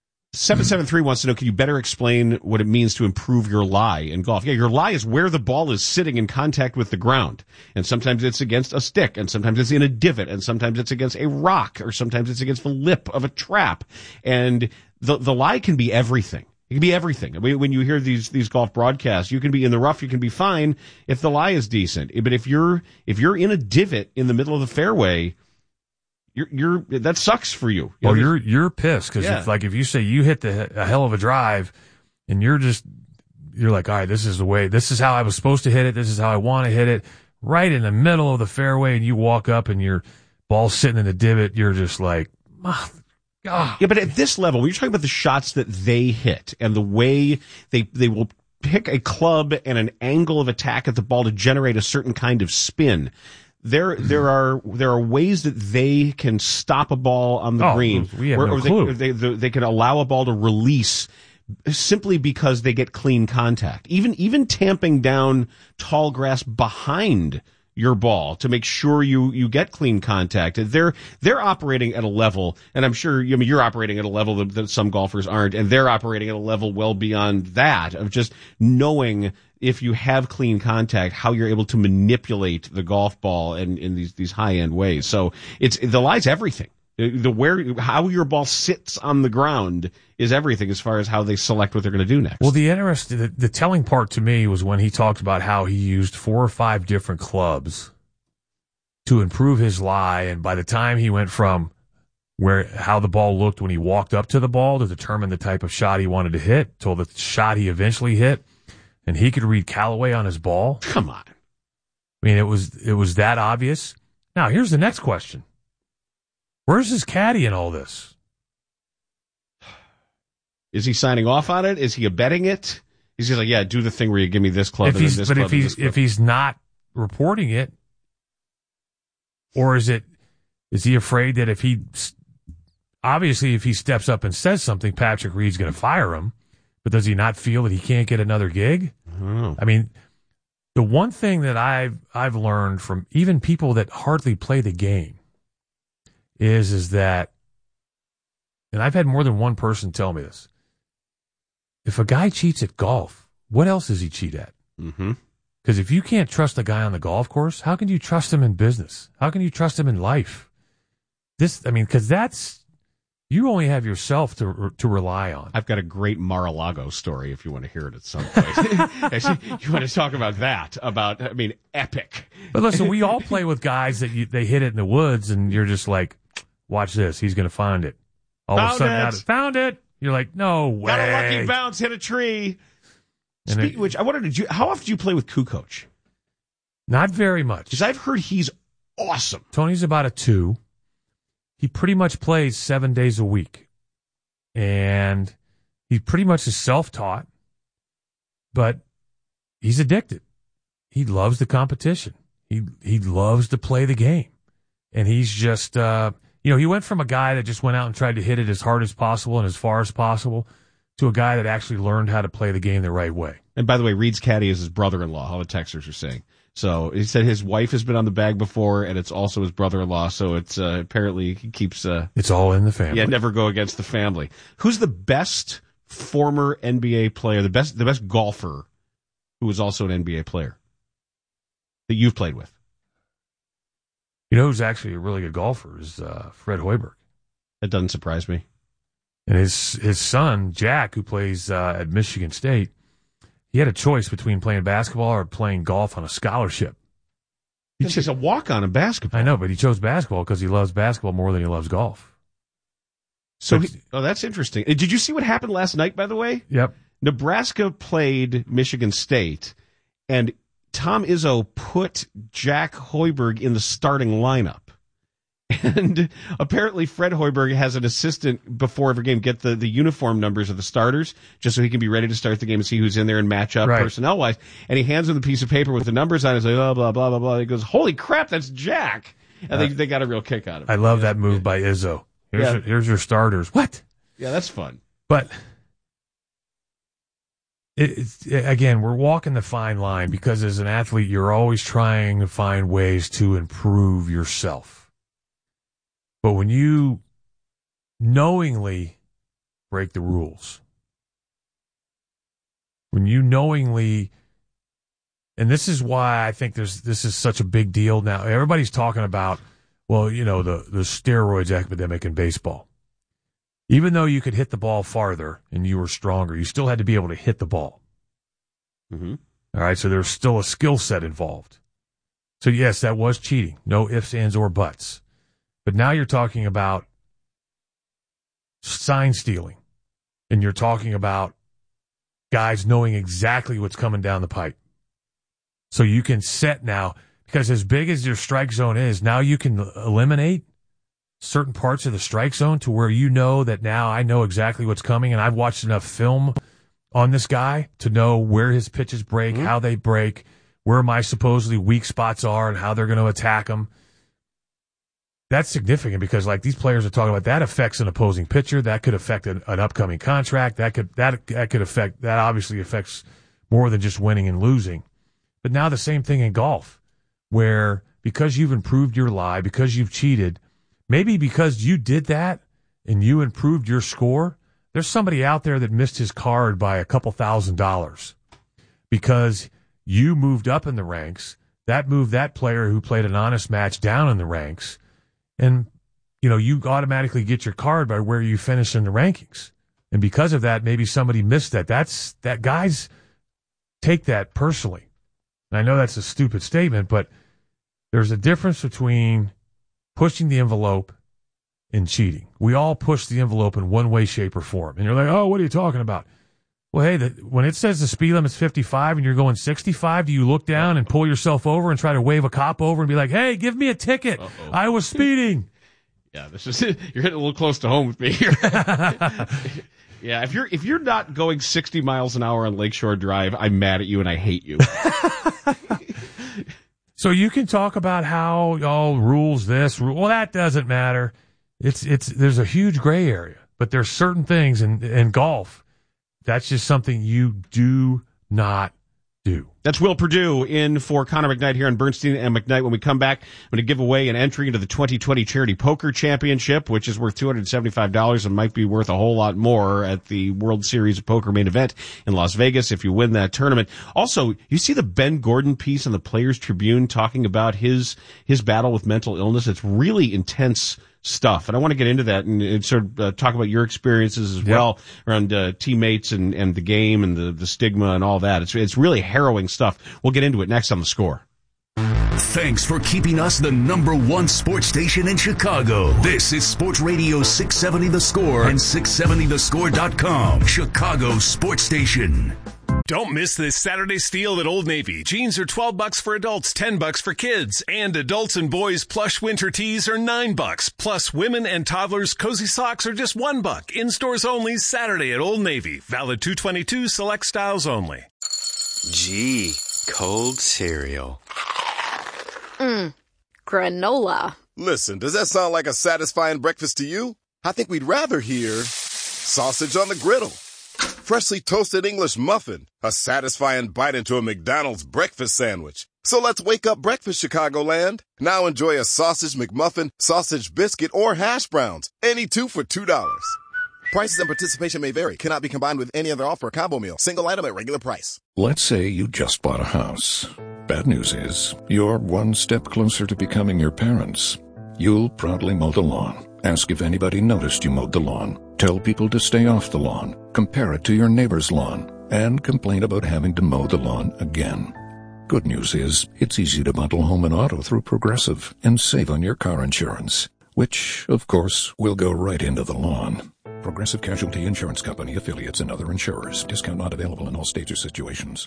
[SPEAKER 8] 773 wants to know, can you better explain what it means to improve your lie in golf? Yeah, your lie is where the ball is sitting in contact with the ground. And sometimes it's against a stick, and sometimes it's in a divot, and sometimes it's against a rock, or sometimes it's against the lip of a trap. And the lie can be everything. It can be everything. I mean, when you hear these golf broadcasts, you can be in the rough, you can be fine if the lie is decent. But if you're in a divot in the middle of the fairway, that sucks for you.
[SPEAKER 11] Well, you're pissed because if you say you hit a hell of a drive, and you're like, all right, this is the way. This is how I was supposed to hit it. This is how I want to hit it. Right in the middle of the fairway, and you walk up and your ball's sitting in the divot. You're just like, oh, God.
[SPEAKER 8] Yeah, but at this level, when you're talking about the shots that they hit and the way they will pick a club and an angle of attack at the ball to generate a certain kind of spin. There are ways that they can stop a ball on the green,
[SPEAKER 11] we have no clue.
[SPEAKER 8] They can allow a ball to release simply because they get clean contact. Even tamping down tall grass behind your ball to make sure you get clean contact. They're operating at a level, and I'm sure you're operating at a level that some golfers aren't, and they're operating at a level well beyond that of just knowing if you have clean contact, how you're able to manipulate the golf ball in these high end ways. So the lie's everything. How your ball sits on the ground is everything as far as how they select what they're going to do next.
[SPEAKER 11] Well, the telling part to me was when he talked about how he used 4 or 5 different clubs to improve his lie, and by the time he went from how the ball looked when he walked up to the ball to determine the type of shot he wanted to hit, till the shot he eventually hit, and he could read Callaway on his ball.
[SPEAKER 8] Come on.
[SPEAKER 11] I mean, it was that obvious. Now, here's the next question. Where's his caddy in all this?
[SPEAKER 8] Is he signing off on it? Is he abetting it? He's just like, yeah, do the thing where you give me this club and this club. But
[SPEAKER 11] if he's not reporting it, or is he afraid that if he steps up and says something, Patrick Reed's going to fire him? But does he not feel that he can't get another gig? I mean, the one thing that I've learned from even people that hardly play the game is that, and I've had more than one person tell me this, if a guy cheats at golf, what else does he cheat at?
[SPEAKER 8] Mm-hmm.
[SPEAKER 11] Because if you can't trust a guy on the golf course, how can you trust him in business? How can you trust him in life? Because you only have yourself to rely on.
[SPEAKER 8] I've got a great Mar-a-Lago story if you want to hear it at some point. You want to talk about that? Epic.
[SPEAKER 11] But listen, we all play with guys that they hit it in the woods, and you're just like, watch this, he's going to find it. All of a sudden, found it. You're like, no way.
[SPEAKER 8] Got a lucky bounce, hit a tree. Speaking of which, I wondered, how often do you play with Kukoc?
[SPEAKER 11] Not very much.
[SPEAKER 8] Because I've heard he's awesome.
[SPEAKER 11] Tony's about a 2. He pretty much plays 7 days a week. And he pretty much is self-taught, but he's addicted. He loves the competition. He loves to play the game. And he's just, he went from a guy that just went out and tried to hit it as hard as possible and as far as possible to a guy that actually learned how to play the game the right way.
[SPEAKER 8] And by the way, Reed's caddy is his brother-in-law, all the texters are saying. So he said his wife has been on the bag before, and it's also his brother-in-law. So it's apparently he keeps.
[SPEAKER 11] It's all in the family.
[SPEAKER 8] Yeah, never go against the family. Who's the best former NBA player, the best golfer who was also an NBA player that you've played with?
[SPEAKER 11] You know who's actually a really good golfer is Fred Hoiberg.
[SPEAKER 8] That doesn't surprise me.
[SPEAKER 11] And his son Jack, who plays at Michigan State. He had a choice between playing basketball or playing golf on a scholarship.
[SPEAKER 8] He's a walk-on in basketball.
[SPEAKER 11] I know, but he chose basketball because he loves basketball more than he loves golf.
[SPEAKER 8] So, that's interesting. Did you see what happened last night, by the way?
[SPEAKER 11] Yep.
[SPEAKER 8] Nebraska played Michigan State, and Tom Izzo put Jack Hoiberg in the starting lineup. And apparently Fred Hoiberg has an assistant before every game get the uniform numbers of the starters just so he can be ready to start the game and see who's in there and match up personnel-wise. And he hands him the piece of paper with the numbers on it and says, blah, blah, blah, blah, blah. He goes, holy crap, that's Jack. And they got a real kick out of it.
[SPEAKER 11] I love that move by Izzo. Here's your starters. What?
[SPEAKER 8] Yeah, that's fun.
[SPEAKER 11] But, again, we're walking the fine line because as an athlete, you're always trying to find ways to improve yourself. But when you knowingly break the rules, when you knowingly, and this is why I think this is such a big deal now. Everybody's talking about, the steroids epidemic in baseball. Even though you could hit the ball farther and you were stronger, you still had to be able to hit the ball.
[SPEAKER 8] Mm-hmm.
[SPEAKER 11] All right, so there's still a skill set involved. So, yes, that was cheating. No ifs, ands, or buts. But now you're talking about sign stealing, and you're talking about guys knowing exactly what's coming down the pipe. So you can set now, because as big as your strike zone is, now you can eliminate certain parts of the strike zone to where you know that now I know exactly what's coming, and I've watched enough film on this guy to know where his pitches break, how they break, where my supposedly weak spots are, and how they're going to attack them. That's significant because, like these players are talking about, that affects an opposing pitcher. That could affect an upcoming contract. That obviously affects more than just winning and losing. But now the same thing in golf, where because you've improved your lie, because you've cheated, maybe because you did that and you improved your score, there's somebody out there that missed his card by a couple $1,000 because you moved up in the ranks. That moved that player who played an honest match down in the ranks. And, you automatically get your card by where you finish in the rankings. And because of that, maybe somebody missed that. That guys take that personally. And I know that's a stupid statement, but there's a difference between pushing the envelope and cheating. We all push the envelope in one way, shape, or form. And you're like, oh, what are you talking about? Well, hey, when it says the speed limit's 55 and you're going 65, do you look down and pull yourself over and try to wave a cop over and be like, hey, give me a ticket. Uh-oh. I was speeding.
[SPEAKER 8] Yeah, this is it. You're hitting a little close to home with me here. Yeah, if you're not going 60 miles an hour on Lakeshore Drive, I'm mad at you and I hate you.
[SPEAKER 11] So you can talk about how rules this, well, that doesn't matter. There's a huge gray area, but there's certain things in golf. That's just something you do not do.
[SPEAKER 8] That's Will Perdue in for Connor McKnight here on Bernstein and McKnight. When we come back, I'm going to give away an entry into the 2020 Charity Poker Championship, which is worth $275 and might be worth a whole lot more at the World Series of Poker main event in Las Vegas if you win that tournament. Also, you see the Ben Gordon piece on the Players Tribune talking about his battle with mental illness. It's really intense stuff. And I want to get into that and sort of talk about your experiences as well around teammates and the game and the stigma and all that. It's really harrowing stuff. We'll get into it next on The Score.
[SPEAKER 7] Thanks for keeping us the #1 sports station in Chicago. This is Sports Radio 670 The Score and 670thescore.com. Chicago's sports station.
[SPEAKER 3] Don't miss this Saturday steal at Old Navy. Jeans are $12 for adults, $10 for kids, and adults and boys plush winter tees are $9. Plus, women and toddlers cozy socks are just $1. In stores only Saturday at Old Navy. Valid 2/22 select styles only.
[SPEAKER 16] Gee, cold cereal.
[SPEAKER 4] Granola.
[SPEAKER 18] Listen, does that sound like a satisfying breakfast to you? I think we'd rather hear sausage on the griddle, freshly toasted English muffin, a satisfying bite into a McDonald's breakfast sandwich. So let's wake up breakfast, Chicagoland. Now enjoy a sausage McMuffin, sausage biscuit, or hash browns. Any two for $2. Prices and participation may vary. Cannot be combined with any other offer or combo meal. Single item at regular price.
[SPEAKER 5] Let's say you just bought a house. Bad news is, you're one step closer to becoming your parents. You'll proudly mow the lawn. Ask if anybody noticed you mowed the lawn. Tell people to stay off the lawn. Compare it to your neighbor's lawn. And complain about having to mow the lawn again. Good news is, it's easy to bundle home and auto through Progressive and save on your car insurance, which, of course, will go right into the lawn. Progressive Casualty Insurance Company, affiliates, and other insurers. Discount not available in all states or situations.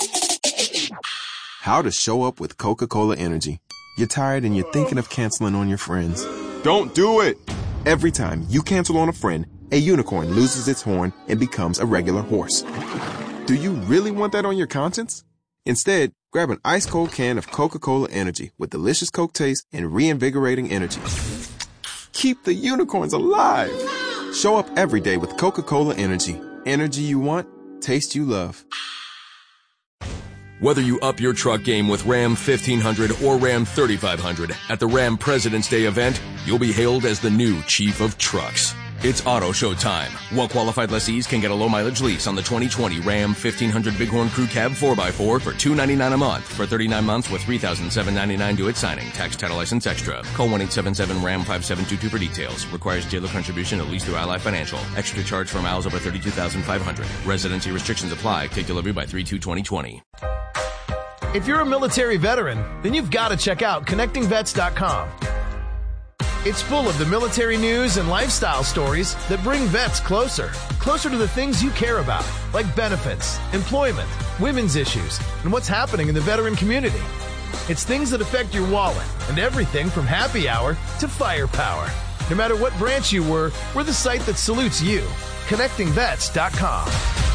[SPEAKER 20] How to show up with Coca-Cola Energy. You're tired and you're thinking of canceling on your friends. Don't do it! Every time you cancel on a friend, a unicorn loses its horn and becomes a regular horse. Do you really want that on your conscience? Instead, grab an ice-cold can of Coca-Cola Energy with delicious Coke taste and reinvigorating energy. Keep the unicorns alive! Show up every day with Coca-Cola Energy. Energy you want, taste you love.
[SPEAKER 15] Whether you up your truck game with Ram 1500 or Ram 3500, at the Ram President's Day event, you'll be hailed as the new Chief of Trucks. It's Auto Show time. Well-qualified lessees can get a low-mileage lease on the 2020 Ram 1500 Bighorn Crew Cab 4x4 for $299 a month for 39 months with $3,799 due at signing. Tax, title, license extra. Call 1-877-RAM-5722 for details. Requires dealer contribution at least through Ally Financial. Extra charge for miles over 32,500. Residency restrictions apply. Take delivery by 3/2/2020.
[SPEAKER 4] If you're a military veteran, then you've got to check out ConnectingVets.com. It's full of the military news and lifestyle stories that bring vets closer to the things you care about, like benefits, employment, women's issues, and what's happening in the veteran community. It's things that affect your wallet and everything from happy hour to firepower. No matter what branch you were, we're the site that salutes you. ConnectingVets.com.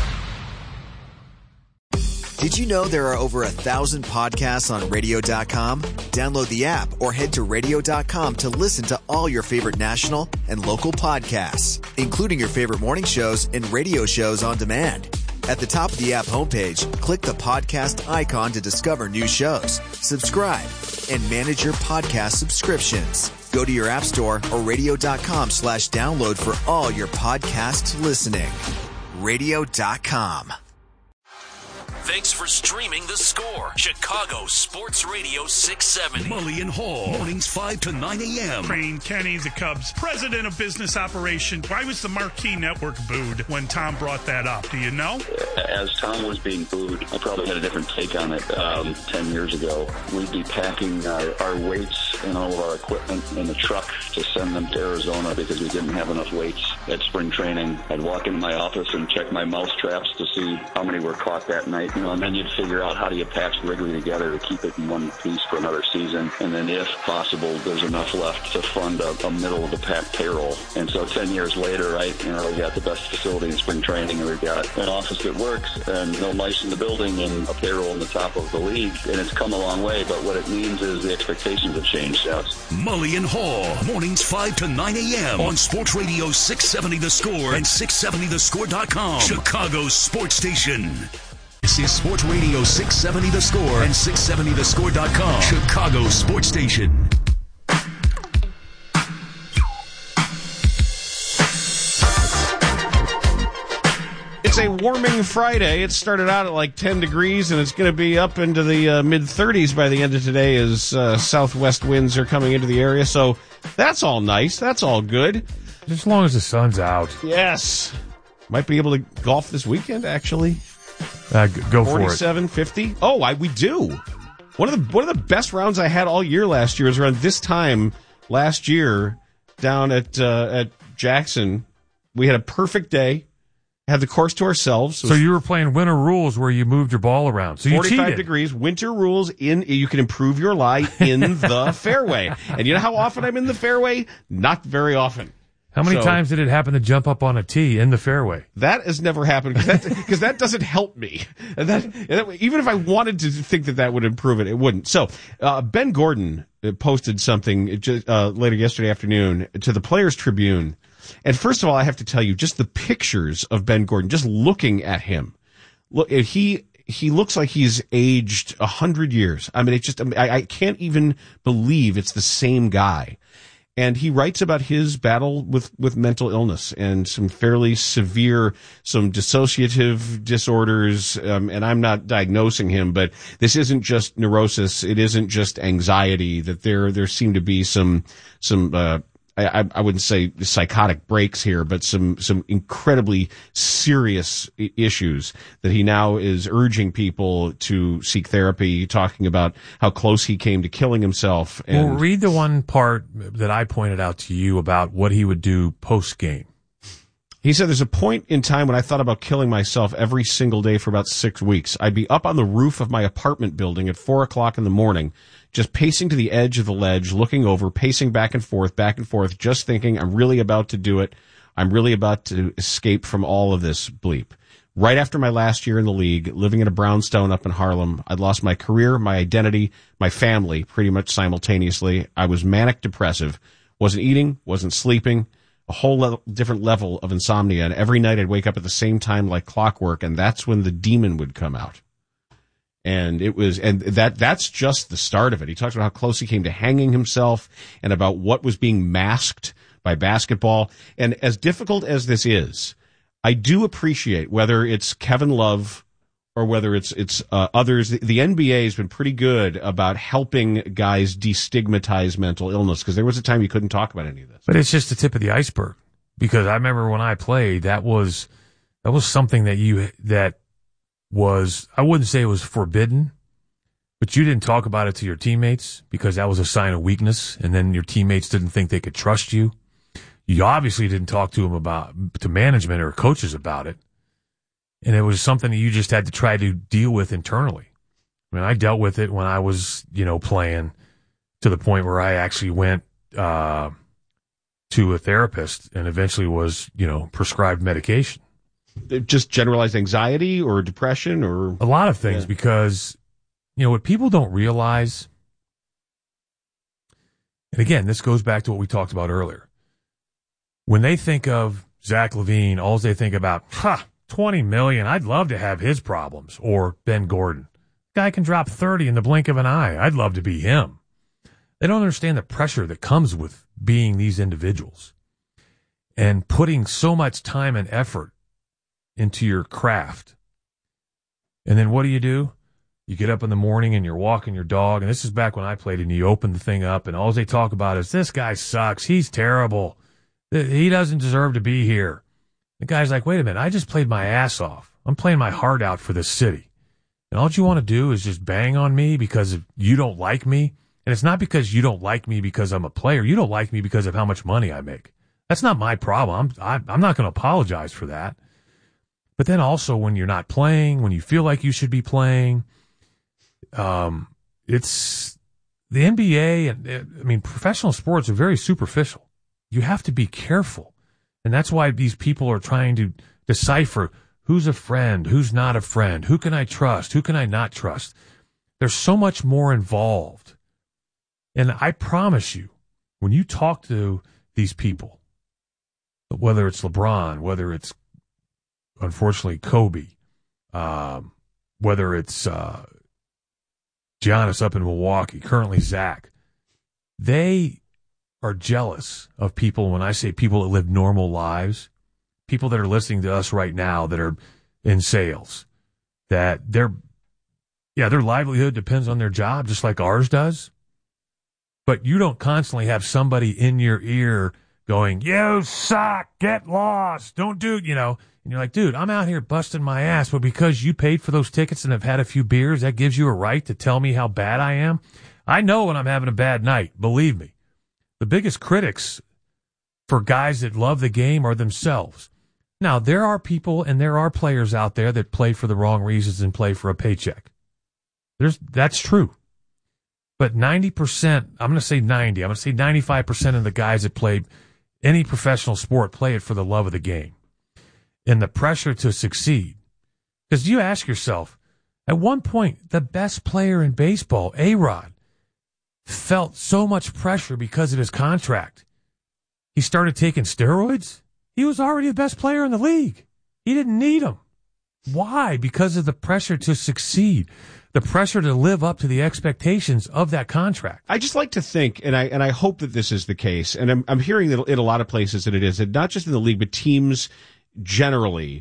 [SPEAKER 9] Did you know there are over 1,000 podcasts on radio.com? Download the app or head to radio.com to listen to all your favorite national and local podcasts, including your favorite morning shows and radio shows on demand. At the top of the app homepage, click the podcast icon to discover new shows, subscribe, and manage your podcast subscriptions. Go to your app store or radio.com/download for all your podcast listening. Radio.com.
[SPEAKER 7] Thanks for streaming The Score. Chicago Sports Radio 670. Mully and Hall. Mornings 5 to 9 a.m.
[SPEAKER 17] Crane Kenny, the Cubs president of business operations. Why was the Marquee Network booed when Tom brought that up? Do you know?
[SPEAKER 24] As Tom was being booed, I probably had a different take on it 10 years ago. We'd be packing our weights and all of our equipment in the truck to send them to Arizona because we didn't have enough weights at spring training. I'd walk into my office and check my mouse traps to see how many were caught that night. And then you'd figure out how do you patch Wrigley together to keep it in one piece for another season. And then if possible, there's enough left to fund a middle-of-the-pack payroll. And so 10 years later, right, we got the best facility in spring training, and we've got an office that works and no mice in the building and a payroll in the top of the league. And it's come a long way, but what it means is the expectations have changed.
[SPEAKER 7] Mully and Hall, mornings 5 to 9 a.m. on Sports Radio 670 The Score and 670thescore.com. Chicago's sports station. This is Sports Radio 670 The Score and 670thescore.com. Chicago Sports Station.
[SPEAKER 8] It's a warming Friday. It started out at like 10 degrees, and it's going to be up into the mid-30s by the end of today as southwest winds are coming into the area. So that's all nice. That's all good.
[SPEAKER 11] As long as the sun's out.
[SPEAKER 8] Yes. Might be able to golf this weekend, actually.
[SPEAKER 11] Go for it.
[SPEAKER 8] 47, 50. Oh, we do. One of the best rounds I had all year last year was around this time last year down at Jackson. We had a perfect day. Had the course to ourselves.
[SPEAKER 11] So you were playing winter rules where you moved your ball around. So you
[SPEAKER 8] 45
[SPEAKER 11] cheated.
[SPEAKER 8] degrees, winter rules. You can improve your lie in the fairway. And you know how often I'm in the fairway? Not very often.
[SPEAKER 11] How many times did it happen to jump up on a tee in the fairway?
[SPEAKER 8] That has never happened because that doesn't help me. And that even if I wanted to think that would improve it, it wouldn't. So Ben Gordon posted something later yesterday afternoon to the Players Tribune. And first of all, I have to tell you, just the pictures of Ben Gordon, just looking at him, look, he looks like he's aged 100 years. I mean, I can't even believe it's the same guy. And he writes about his battle with mental illness and some fairly severe, some dissociative disorders. And I'm not diagnosing him, but this isn't just neurosis. It isn't just anxiety. That there seem to be some I wouldn't say psychotic breaks here, but some incredibly serious issues that he now is urging people to seek therapy, talking about how close he came to killing himself. And
[SPEAKER 11] well, read the one part that I pointed out to you about what he would do post-game.
[SPEAKER 8] He said, there's a point in time when I thought about killing myself every single day for about 6 weeks. I'd be up on the roof of my apartment building at 4 o'clock in the morning, just pacing to the edge of the ledge, looking over, pacing back and forth, just thinking, I'm really about to do it. I'm really about to escape from all of this bleep. Right after my last year in the league, living in a brownstone up in Harlem, I'd lost my career, my identity, my family pretty much simultaneously. I was manic depressive, wasn't eating, wasn't sleeping, a whole different level of insomnia. And every night I'd wake up at the same time like clockwork, and that's when the demon would come out. And that's just the start of it. He talks about how close he came to hanging himself and about what was being masked by basketball. And as difficult as this is, I do appreciate, whether it's Kevin Love or whether it's others, the NBA has been pretty good about helping guys destigmatize mental illness, because there was a time you couldn't talk about any of this.
[SPEAKER 11] But it's just the tip of the iceberg, because I remember when I played, that was something that was, I wouldn't say it was forbidden, but you didn't talk about it to your teammates because that was a sign of weakness, and then your teammates didn't think they could trust you. You obviously didn't talk to management or coaches about it. And it was something that you just had to try to deal with internally. I mean, I dealt with it when I was, playing, to the point where I actually went to a therapist and eventually was, prescribed medication.
[SPEAKER 8] Just generalized anxiety or depression or?
[SPEAKER 11] A lot of things, because, what people don't realize, and again, this goes back to what we talked about earlier. When they think of Zach LaVine, all they think about, $20 million, I'd love to have his problems. Or Ben Gordon. Guy can drop 30 in the blink of an eye. I'd love to be him. They don't understand the pressure that comes with being these individuals and putting so much time and effort into your craft. And then what do? You get up in the morning and you're walking your dog, and this is back when I played, and you open the thing up and all they talk about is, this guy sucks. He's terrible. He doesn't deserve to be here. The guy's like, wait a minute, I just played my ass off. I'm playing my heart out for this city. And all you want to do is just bang on me because you don't like me. And it's not because you don't like me because I'm a player. You don't like me because of how much money I make. That's not my problem. I'm not going to apologize for that. But then also when you're not playing, when you feel like you should be playing, it's the NBA and professional sports are very superficial. You have to be careful. And that's why these people are trying to decipher who's a friend, who's not a friend, who can I trust, who can I not trust. There's so much more involved. And I promise you, when you talk to these people, whether it's LeBron, whether it's, unfortunately, Kobe, whether it's Giannis up in Milwaukee, currently Zach, they are jealous of people. When I say people that live normal lives, people that are listening to us right now that are in sales, that their livelihood depends on their job just like ours does. But you don't constantly have somebody in your ear going, you suck, get lost, don't do, And you're like, dude, I'm out here busting my ass, but because you paid for those tickets and have had a few beers, that gives you a right to tell me how bad I am? I know when I'm having a bad night, believe me. The biggest critics for guys that love the game are themselves. Now, there are people and there are players out there that play for the wrong reasons and play for a paycheck. That's true. But 90%, I'm going to say 90, I'm going to say 95% of the guys that play any professional sport play it for the love of the game and the pressure to succeed. Because you ask yourself, at one point, the best player in baseball, A-Rod, felt so much pressure because of his contract. He started taking steroids. He was already the best player in the league. He didn't need them. Why? Because of the pressure to succeed, the pressure to live up to the expectations of that contract.
[SPEAKER 8] I just like to think, and I hope that this is the case, and I'm hearing that in a lot of places that it is, and not just in the league, but teams generally,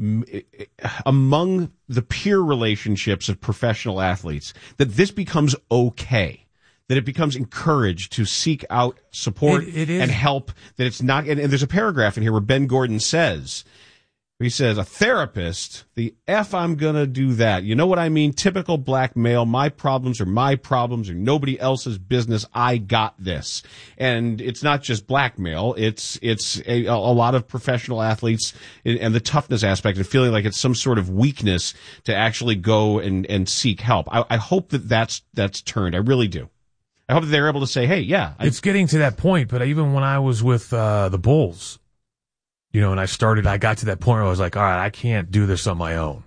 [SPEAKER 8] among the peer relationships of professional athletes, that this becomes okay. That it becomes encouraged to seek out support and help, that it's not, and there's a paragraph in here where Ben Gordon says, he says, a therapist, the F I'm gonna do that. You know what I mean? Typical black male, my problems are nobody else's business. I got this. And it's not just blackmail. It's a lot of professional athletes and the toughness aspect and feeling like it's some sort of weakness to actually go and seek help. I hope that's turned. I really do. I hope that they're able to say, hey, yeah.
[SPEAKER 11] It's getting to that point, but even when I was with the Bulls, and I got to that point where I was like, all right, I can't do this on my own.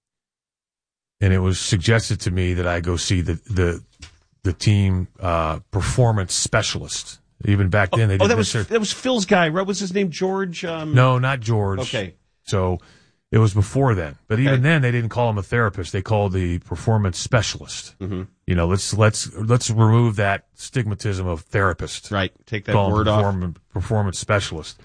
[SPEAKER 11] And it was suggested to me that I go see the team performance specialist. Even back then, they didn't.
[SPEAKER 8] That was Phil's guy. What was his name? George?
[SPEAKER 11] No, not George.
[SPEAKER 8] Okay.
[SPEAKER 11] So It was before then. But even then, they didn't call him a therapist. They called the performance specialist.
[SPEAKER 8] Mm-hmm.
[SPEAKER 11] You know, let's remove that stigmatism of therapist.
[SPEAKER 8] Right. Take that word off.
[SPEAKER 11] Performance specialist.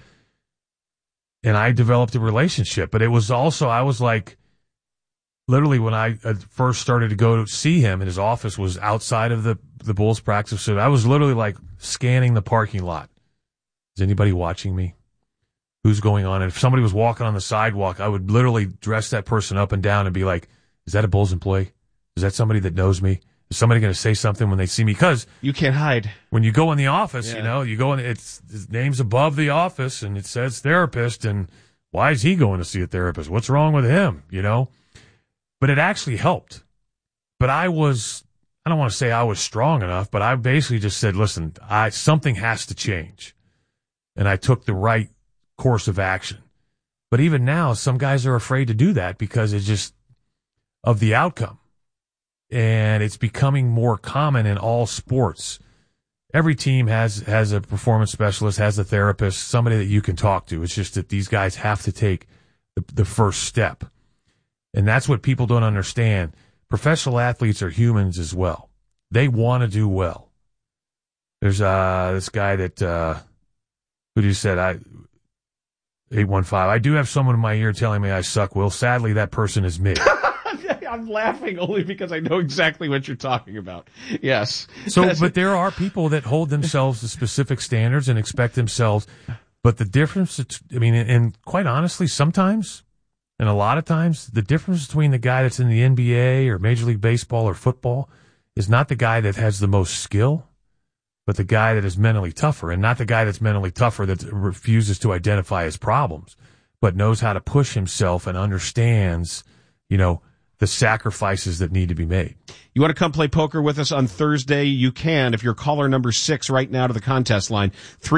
[SPEAKER 11] And I developed a relationship. But it was also, I was like, literally when I first started to go to see him, and his office was outside of the Bulls practice, so I was literally like scanning the parking lot. Is anybody watching me? Who's going on? And if somebody was walking on the sidewalk, I would literally dress that person up and down and be like, is that a Bulls employee? Is that somebody that knows me? Is somebody going to say something when they see me? Because
[SPEAKER 8] you can't hide.
[SPEAKER 11] When you go in the office, you know, you go in, his name's above the office and it says therapist, and why is he going to see a therapist? What's wrong with him? You know? But it actually helped. But I don't want to say I was strong enough, but I basically just said, listen, something has to change. And I took the right course of action. But even now, some guys are afraid to do that because it's just of the outcome. And it's becoming more common in all sports. Every team has a performance specialist, has a therapist, somebody that you can talk to. It's just that these guys have to take the first step. And that's what people don't understand. Professional athletes are humans as well. They want to do well. There's this guy that who just said 815. I do have someone in my ear telling me I suck. Well, sadly, that person is me.
[SPEAKER 8] I'm laughing only because I know exactly what you're talking about. Yes.
[SPEAKER 11] So, but there are people that hold themselves to specific standards and expect themselves. But the difference, and quite honestly, sometimes, and a lot of times, the difference between the guy that's in the NBA or Major League Baseball or football is not the guy that has the most skill, but the guy that is mentally tougher, and not the guy that's mentally tougher that refuses to identify his problems, but knows how to push himself and understands, the sacrifices that need to be made.
[SPEAKER 8] You want to come play poker with us on Thursday? You can. If you're caller number 6 right now to the contest line,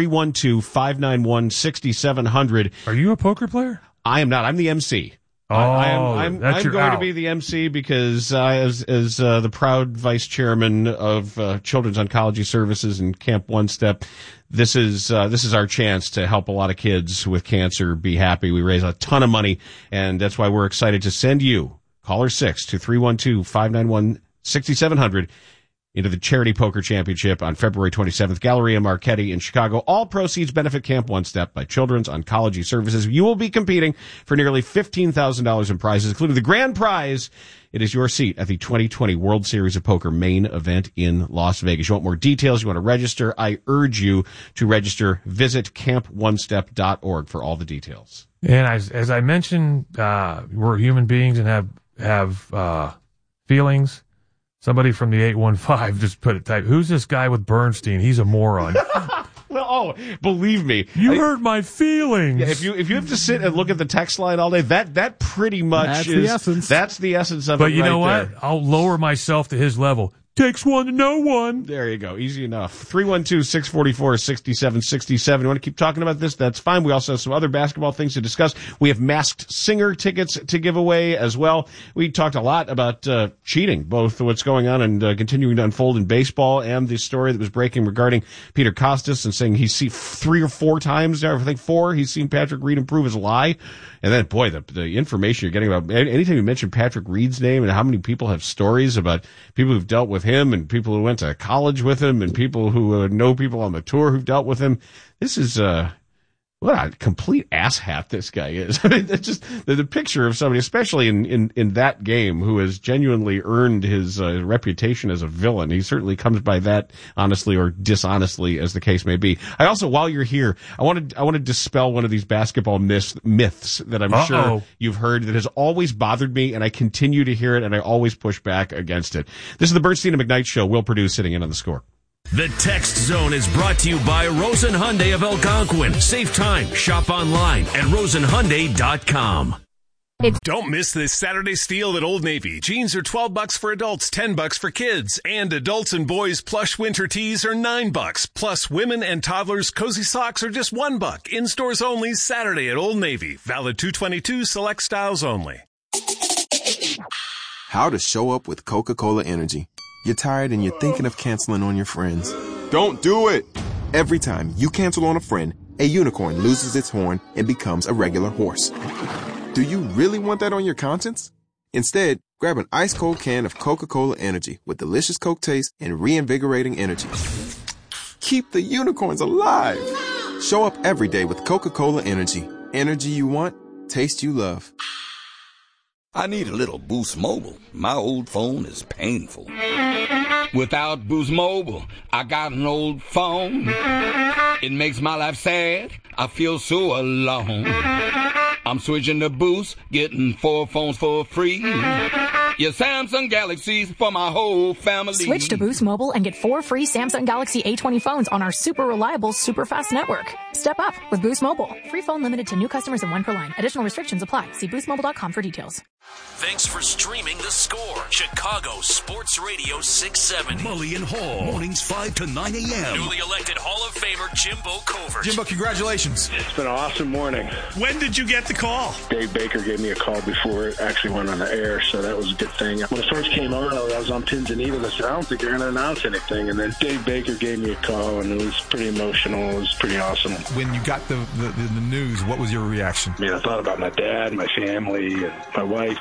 [SPEAKER 8] 312-591-6700.
[SPEAKER 11] Are you a poker player?
[SPEAKER 8] I am not. I'm the MC. I'm going to be the MC because as the proud vice chairman of Children's Oncology Services and Camp One Step, this is our chance to help a lot of kids with cancer be happy. We raise a ton of money, and that's why we're excited to send you, caller 6, to 312-591-6700 into the Charity Poker Championship on February 27th, Galleria Marchetti in Chicago. All proceeds benefit Camp One Step by Children's Oncology Services. You will be competing for nearly $15,000 in prizes, including the grand prize. It is your seat at the 2020 World Series of Poker main event in Las Vegas. You want more details? You want to register? I urge you to register. Visit camponestep.org for all the details.
[SPEAKER 11] And as I mentioned, we're human beings and have feelings. Somebody from the 815 just put it type. Who's this guy with Bernstein? He's a moron.
[SPEAKER 8] Well, believe me.
[SPEAKER 11] You hurt my feelings.
[SPEAKER 8] Yeah, if you have to sit and look at the text line all day, that pretty much
[SPEAKER 10] is the essence.
[SPEAKER 8] That's the essence of it.
[SPEAKER 11] But you know what?
[SPEAKER 8] There.
[SPEAKER 11] I'll lower myself to his level. Takes one to know one.
[SPEAKER 8] There you go. Easy enough. 312-644-6767. You want to keep talking about this? That's fine. We also have some other basketball things to discuss. We have Masked Singer tickets to give away as well. We talked a lot about cheating, both what's going on and continuing to unfold in baseball, and the story that was breaking regarding Peter Kostis and saying he's seen 3 or 4 times now, I think 4, he's seen Patrick Reed improve his lie. And then, boy, the information you're getting about anytime you mention Patrick Reed's name and how many people have stories about people who've dealt with him and people who went to college with him and people who know people on the tour who've dealt with him. This is what a complete asshat this guy is. I mean, that's just the picture of somebody, especially in that game, who has genuinely earned his reputation as a villain. He certainly comes by that honestly or dishonestly, as the case may be. I also, while you're here, I want to dispel one of these basketball myths that I'm sure you've heard that has always bothered me, and I continue to hear it, and I always push back against it. This is the Bernstein and McKnight Show. Will Perdue sitting in on the score.
[SPEAKER 7] The Text Zone is brought to you by Rosen Hyundai of Algonquin. Save time. Shop online at rosenhyundai.com.
[SPEAKER 3] Don't miss this Saturday steal at Old Navy. Jeans are $12 for adults, $10 for kids, and adults and boys plush winter tees are $9. Plus, women and toddlers cozy socks are just $1. In stores only Saturday at Old Navy. Valid 2/22 select styles only.
[SPEAKER 20] How to show up with Coca-Cola Energy. You're tired and you're thinking of canceling on your friends. Don't do it! Every time you cancel on a friend, a unicorn loses its horn and becomes a regular horse. Do you really want that on your conscience? Instead, grab an ice-cold can of Coca-Cola Energy with delicious Coke taste and reinvigorating energy. Keep the unicorns alive. Show up every day with Coca-Cola Energy. Energy you want, taste you love.
[SPEAKER 10] I need a little Boost Mobile. My old phone is painful. Without Boost Mobile, I got an old phone. It makes my life sad. I feel so alone. I'm switching to Boost, getting 4 phones for free. Yeah, Samsung Galaxies for my whole family.
[SPEAKER 6] Switch to Boost Mobile and get 4 free Samsung Galaxy A20 phones on our super reliable, super fast network. Step up with Boost Mobile. Free phone limited to new customers and 1 per line. Additional restrictions apply. See boostmobile.com for details.
[SPEAKER 7] Thanks for streaming The Score, Chicago Sports Radio 670. Mully and Hall, mornings 5 to 9 a.m. Newly elected Hall of Famer Jimbo Covert.
[SPEAKER 12] Jimbo, congratulations.
[SPEAKER 13] It's been an awesome morning.
[SPEAKER 17] When did you get the call?
[SPEAKER 13] Dave Baker gave me a call before it actually went on the air, so that was a good thing. When it first came on, I was on pins and needles. I said, I don't think they're going to announce anything. And then Dave Baker gave me a call, and it was pretty emotional. It was pretty awesome.
[SPEAKER 12] When you got the news, what was your reaction?
[SPEAKER 13] I mean, I thought about my dad, my family, and my wife.